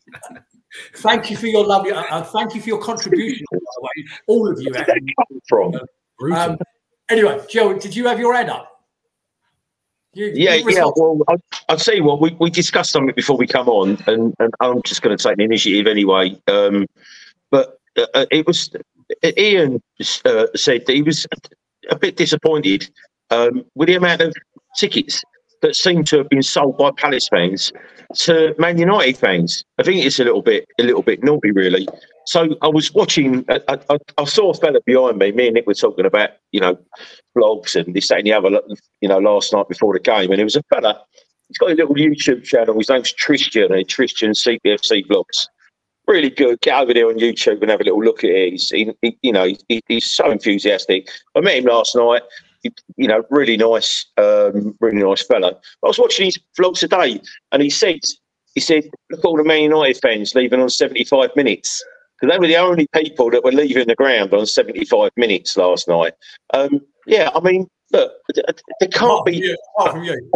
thank you for your lovely. Uh, uh, thank you for your contribution, by the way, all of you. Where did that come from? Um, anyway, Jill, did you have your head up? You, yeah, you yeah. Well, I'll, I'll tell you what, we, we discussed something before we come on, and, and I'm just going to take the initiative anyway. Um, but uh, it was Ian uh, said that he was a bit disappointed um, with the amount of tickets that seem to have been sold by Palace fans to Man United fans. I think it's a little bit a little bit naughty, really. So I was watching, I, I, I saw a fella behind me, me and Nick were talking about, you know, vlogs and this, that and the other, you know, last night before the game. And it was a fella, he's got a little YouTube channel, his name's Tristan, and Tristan C P F C Vlogs. Really good. Get over there on YouTube and have a little look at it. He's, he, he, you know, he, he's so enthusiastic. I met him last night. He, you know, really nice, um, really nice fella. I was watching his vlogs today, and he said he said, look at all the Man United fans leaving on seventy-five minutes. Because they were the only people that were leaving the ground on seventy-five minutes last night. Um, yeah, I mean, look, there can't Apart be... From you, apart from you.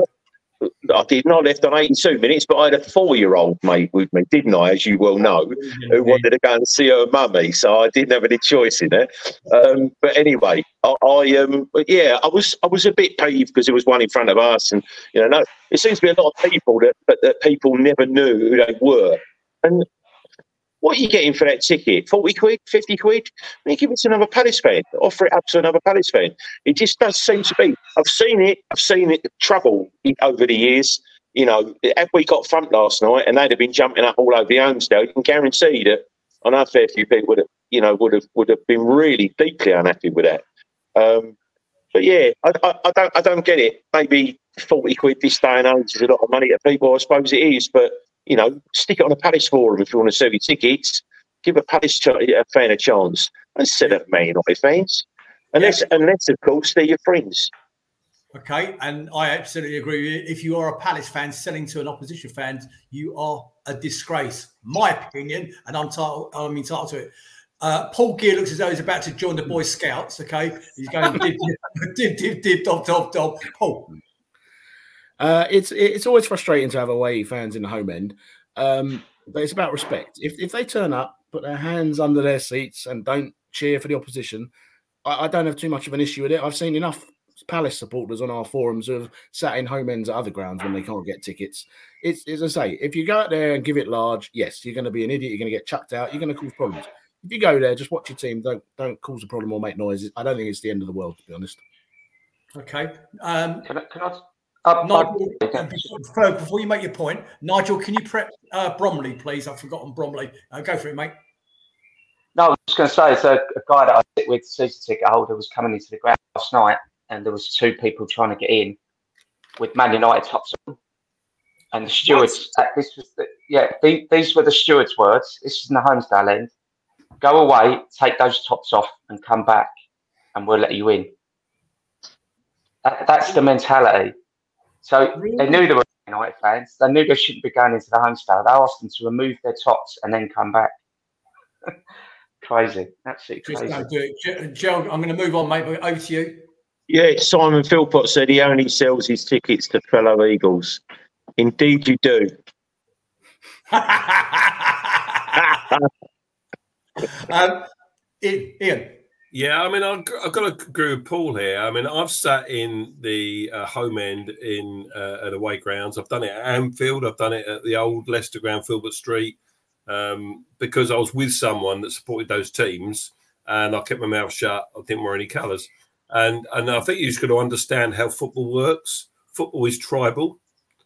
I did not left on eighty-two minutes, but I had a four-year-old mate with me, didn't I? As you well know, who wanted to go and see her mummy, so I didn't have any choice in it. Um, but anyway, I, I um, yeah, I was I was a bit peeved because there was one in front of us, and you know, no, it seems to be a lot of people that that, that people never knew who they were, and. What are you getting for that ticket? forty quid, fifty quid? I mean, give it to another Palace fan. Offer it up to another Palace fan. It just does seem to be. I've seen it. I've seen it trouble over the years. You know, had we got front last night and they'd have been jumping up all over the Homestead, you can guarantee that I know a fair few people would have, you know, would have would have been really deeply unhappy with that. Um, but yeah, I, I, I don't I don't get it. Maybe forty quid this day and age is a lot of money to people. I suppose it is, but. You know, stick it on a Palace forum if you want to sell your tickets. Give a Palace ch- a fan a chance. Don't sell it Man United fans. Unless, yeah. unless, of course, they're your friends. Okay, and I absolutely agree with you. If you are a Palace fan selling to an opposition fan, you are a disgrace. My opinion, and I'm, entitled, I'm entitled to it. Uh, Paul Gear looks as though he's about to join the Boy Scouts, okay? He's going div, div, div, div, dob, dob, dob. Paul. Uh, it's it's always frustrating to have away fans in the home end, um, but it's about respect. If if they turn up, put their hands under their seats, and don't cheer for the opposition, I, I don't have too much of an issue with it. I've seen enough Palace supporters on our forums who have sat in home ends at other grounds when they can't get tickets. It's as I say, if you go out there and give it large, yes, you're going to be an idiot. You're going to get chucked out. You're going to cause problems. If you go there, just watch your team. Don't don't cause a problem or make noise. I don't think it's the end of the world, to be honest. Okay. Um, can I? Can I Uh, Nigel, before, before you make your point, Nigel, can you prep uh, Bromley, please? I've forgotten Bromley. Uh, go for it, mate. No, I was just going to say, so a guy that I sit with, season ticket holder, was coming into the ground last night, and there was two people trying to get in with Man United tops on, and the stewards. Uh, this was the, yeah, the, these were the stewards' words. This is in the Homestead end. Go away, take those tops off, and come back, and we'll let you in. That, that's the mentality. So really? They knew they were United fans. They knew they shouldn't be going into the Homestead. They asked them to remove their tops and then come back. Crazy. Absolutely Just crazy. don't do it. Joe, I'm going to move on, mate. Over to you. Yeah, Simon Philpott said he only sells his tickets to fellow Eagles. Indeed you do. um, Ian. Yeah, I mean, I've got to agree with Paul here. I mean, I've sat in the uh, home end in uh, at away grounds. I've done it at Anfield. I've done it at the old Leicester ground, Filbert Street, um, because I was with someone that supported those teams, and I kept my mouth shut. I didn't wear any colours, and and I think you just got to understand how football works. Football is tribal.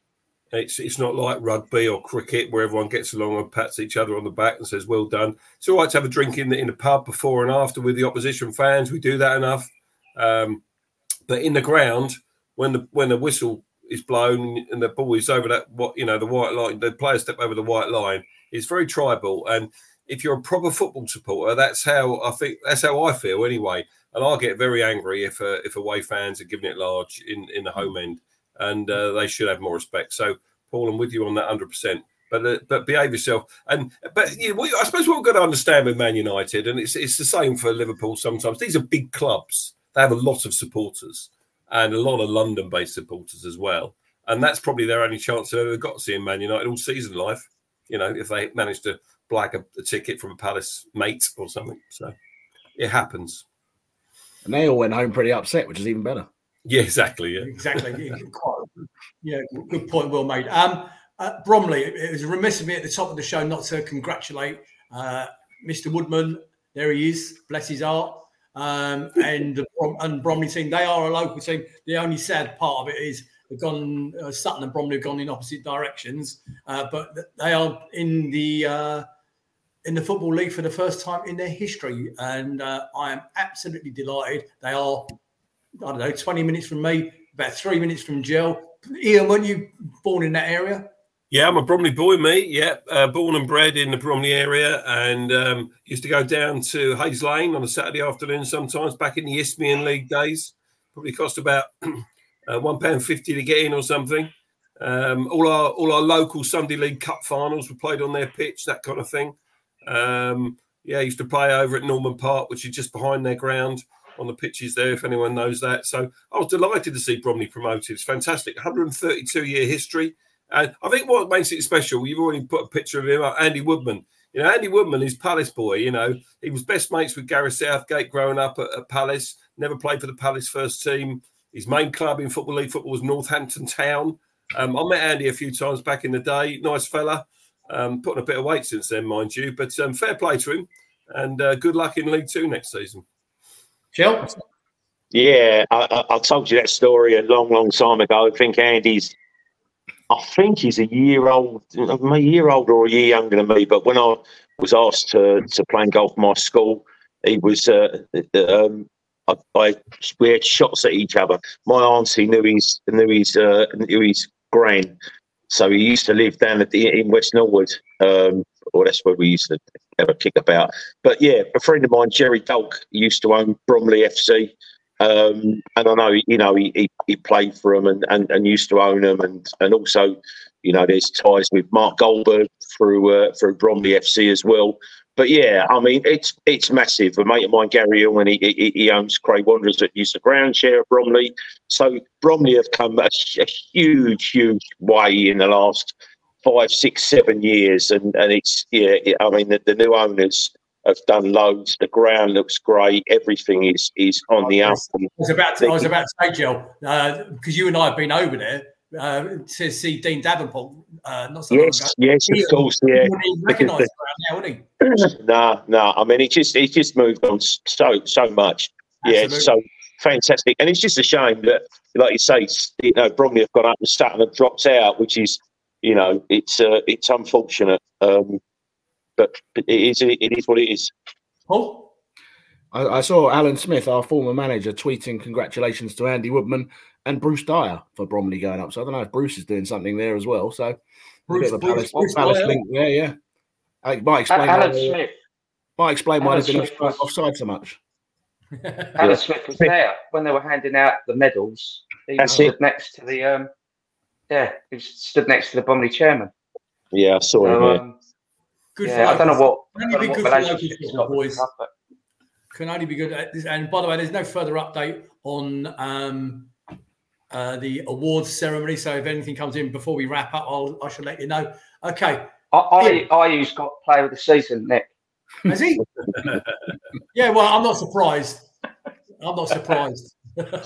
It's it's not like rugby or cricket where everyone gets along and pats each other on the back and says, well done. It's all right to have a drink in the, in the pub before and after with the opposition fans. We do that enough. Um, but in the ground, when the when the whistle is blown and the ball is over that, what you know, the white line, the players step over the white line, it's very tribal. And if you're a proper football supporter, that's how I think, that's how I feel anyway. And I get very angry if uh, if away fans are giving it large in, in the home end. And uh, they should have more respect. So, Paul, I'm with you on that one hundred percent. But uh, but behave yourself. And but you know, I suppose what we've got to understand with Man United, and it's it's the same for Liverpool sometimes. These are big clubs. They have a lot of supporters and a lot of London-based supporters as well. And that's probably their only chance they've ever got seeing Man United all season life. You know, if they manage to blag a, a ticket from a Palace mate or something. So it happens. And they all went home pretty upset, which is even better. Yeah, exactly. Yeah, exactly. Yeah, good point, well made. Um, uh, Bromley, it was remiss of me at the top of the show not to congratulate uh, Mister Woodman. There he is, bless his heart. Um, and the and Bromley team, they are a local team. The only sad part of it is they've gone. Uh, Sutton and Bromley have gone in opposite directions, uh, but they are in the uh, in the Football League for the first time in their history, and uh, I am absolutely delighted. They are. I don't know, twenty minutes from me, about three minutes from Jill. Ian, weren't you born in that area? Yeah, I'm a Bromley boy, mate. Yeah, uh, born and bred in the Bromley area, and um, used to go down to Hayes Lane on a Saturday afternoon sometimes back in the Isthmian League days. Probably cost about uh, one pound fifty to get in or something. Um, all our all our local Sunday League Cup finals were played on their pitch, that kind of thing. Um, yeah, I used to play over at Norman Park, which is just behind their ground on the pitches there, if anyone knows that. So I was delighted to see Bromley promoted. It's fantastic. one hundred thirty-two year history. And I think what makes it special, you've already put a picture of him up, Andy Woodman. You know, Andy Woodman is Palace boy. You know, he was best mates with Gareth Southgate growing up at, at Palace, never played for the Palace first team. His main club in Football League football was Northampton Town. Um, I met Andy a few times back in the day. Nice fella. Um, putting a bit of weight since then, mind you. But um, fair play to him. And uh, good luck in League Two next season. Jill? Yeah, I, I, I told you that story a long, long time ago. I think Andy's, I think he's a year old, a year older or a year younger than me. But when I was asked to, to play golf at my school, he was, uh, um, I, I, we had shots at each other. My auntie knew his, knew his, uh, knew his gran. So he used to live down at the, in West Norwood, um, or that's where we used to have a kick about. But yeah, a friend of mine, Jerry Dolk, used to own Bromley F C. Um, and I know, you know, he, he, he played for them and, and, and used to own them. And, and also, you know, there's ties with Mark Goldberg through uh, through Bromley F C as well. But yeah, I mean, it's it's massive. A mate of mine, Gary Hill, and he, he, he owns Craig Wanderers that used the ground share of Bromley. So Bromley have come a, a huge, huge way in the last five, six, seven years. And, and it's, yeah, it, I mean, the, the new owners have done loads. The ground looks great. Everything is is on the up. I was about to, I was about to say, Jill, because uh, you and I have been over there uh, to see Dean Davenport. Uh, not so yes, long ago. yes, he, of course, yeah. He wouldn't recognise the ground now, would he? No, no. I mean, it just it just moved on so so much. Absolutely. Yeah, so fantastic. And it's just a shame that, like you say, you know, Bromley have gone up and Sutton have dropped out, which is, you know, it's uh, it's unfortunate. Um, But it is, it is what it is. Oh, I, I saw Alan Smith, our former manager, tweeting congratulations to Andy Woodman and Bruce Dyer for Bromley going up. So I don't know if Bruce is doing something there as well. So Bruce, a bit of a Bruce, Palace, Bruce Palace Dyer. link. Yeah, yeah. I might explain Alan why, Smith. might explain why Alan they've been Smith was- offside so much. Alan Yeah. Smith was there when they were handing out the medals. He That's stood it. next to the um, yeah, he stood next to the Bromley chairman. Yeah, I saw him. So, Yeah. um, Good yeah, for I don't know what. Can I only don't be know good what for local relationship he's football, got with boys. him, but Can only be good. And by the way, there's no further update on um, uh, the awards ceremony. So if anything comes in before we wrap up, I'll I shall let you know. Okay, I, I, I used got player of the season, Nick. has he? Yeah. Well, I'm not surprised. I'm not surprised.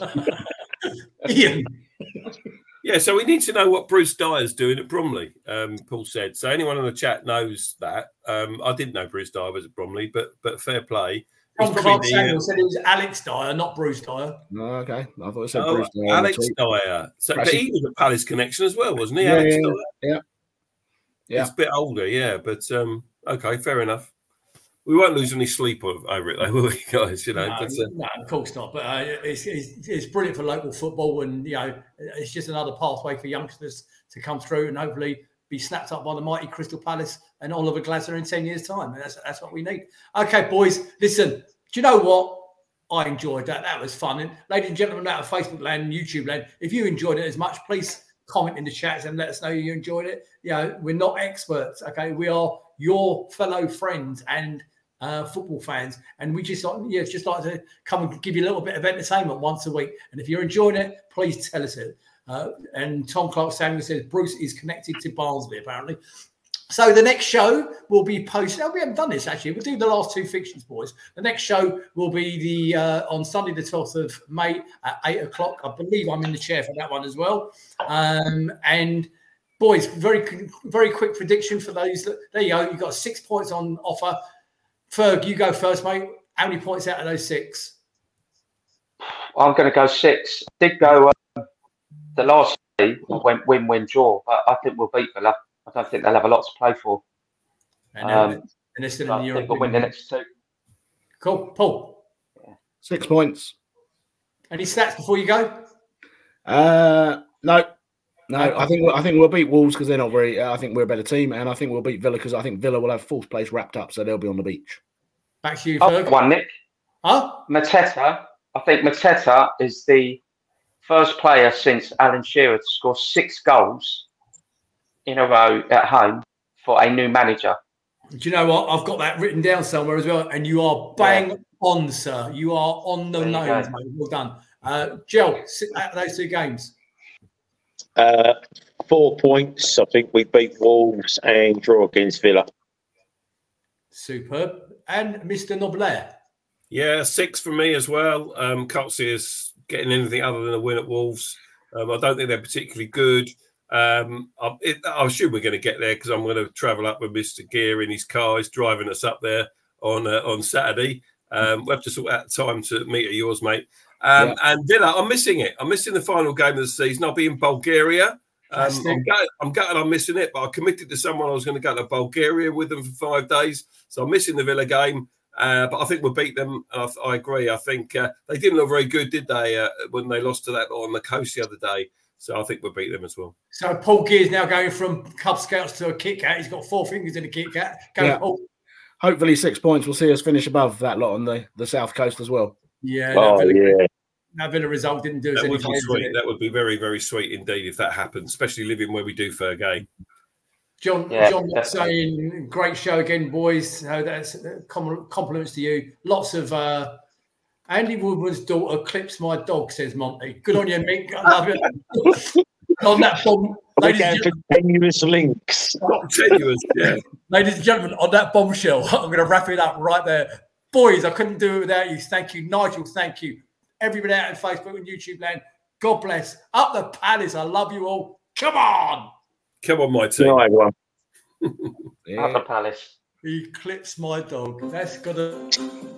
Ian. Yeah, so we need to know what Bruce Dyer's doing at Bromley, um, Paul said. So anyone in the chat knows that. Um, I didn't know Bruce Dyer was at Bromley, but but fair play. He's Tom probably Clark the, Samuel uh, said it was Alex Dyer, not Bruce Dyer. No, okay. I thought it said oh, Bruce Dyer. on the Alex tweet. Dyer. So, but Actually- he was a Palace connection as well, wasn't he? Yeah, Alex yeah, Dyer. yeah. Yeah. He's a bit older, yeah. But um, okay, fair enough. We won't lose any sleep over it, though, will we, guys? You know, No, but, uh, no, of course not. But uh, it's, it's it's brilliant for local football, and you know, it's just another pathway for youngsters to come through and hopefully be snapped up by the mighty Crystal Palace and Oliver Glasner in ten years' time. And that's that's what we need. Okay, boys, listen. Do you know what? I enjoyed that. That was fun. And ladies and gentlemen, out of Facebook land and YouTube land, if you enjoyed it as much, please comment in the chats and let us know you enjoyed it. You know, we're not experts. Okay, we are your fellow friends and Uh, football fans, and we just like yeah, just like to come and give you a little bit of entertainment once a week. And if you're enjoying it, please tell us it. Uh, and Tom Clark Samuel says Bruce is connected to Barnsley apparently. So the next show will be posted. Oh, we haven't done this actually. We'll do the last two fictions, boys. The next show will be the uh, on Sunday the twelfth of May at eight o'clock. I believe I'm in the chair for that one as well. Um, and boys, very very quick prediction for those. That, there you go. You've got six points on offer. Ferg, you go first, mate. How many points out of those six? I'm going to go six. I did go um, the last day went win, win, draw, but I think we'll beat Villa. I don't think they'll have a lot to play for. And, Um, and they're still I in the think we'll European. win the next two. Cool, Paul. Six points. Any stats before you go? Uh, no, no. Okay. I think I think we'll beat Wolves because they're not very. Uh, I think we're a better team, and I think we'll beat Villa because I think Villa will have fourth place wrapped up, so they'll be on the beach. Back to you, Oh, Ferg. one, Nick. Huh? Mateta. I think Mateta is the first player since Alan Shearer to score six goals in a row at home for a new manager. Do you know what? I've got that written down somewhere as well. And you are bang yeah. on, sir. You are on the nose, mate. Well done. Uh, Jill, those two games. Uh, four points. I think we beat Wolves and draw against Villa. Superb. And Mister Nobler. Yeah, six for me as well. Um, can't see us getting anything other than a win at Wolves. Um, I don't think they're particularly good. Um, I, it, I assume we're going to get there because I'm going to travel up with Mister Gear in his car. He's driving us up there on uh, on Saturday. Um, we have to sort out time to meet at yours, mate. Um, yeah. And Villa, I'm missing it. I'm missing the final game of the season. I'll be in Bulgaria. Um, I'm, gutted, I'm gutted I'm missing it, but I committed to someone I was going to go to Bulgaria with them for five days. So I'm missing the Villa game. Uh, but I think we'll beat them. I, I agree. I think uh, they didn't look very good, did they, uh, when they lost to that on the coast the other day. So I think we'll beat them as well. So Paul Gear's now going from Cub Scouts to a Kit Kat. He's got four fingers in a Kit Kat. Go yeah. Paul. Hopefully six points will see us finish above that lot on the, the South Coast as well. Yeah. Oh, that yeah. That Villa result didn't do us that any would be favours, sweet. That would be very, very sweet indeed if that happened, especially living where we do for a game. John, yeah, John was saying, great show again, boys. So that's compliments to you. Lots of uh, Andy Woodward's daughter clips my dog, says Monty. Good on you, Mick. I love it. On that bomb, ladies and gentlemen, tenuous links. Tenuous, yeah. Ladies and gentlemen, on that bombshell, I'm going to wrap it up right there. Boys, I couldn't do it without you. Thank you, Nigel. Thank you, everybody out in Facebook and YouTube land. God bless. Up the Palace. I love you all. Come on. Come on, my team. No, everyone. yeah. Up the Palace. He clips my dog. That's got to.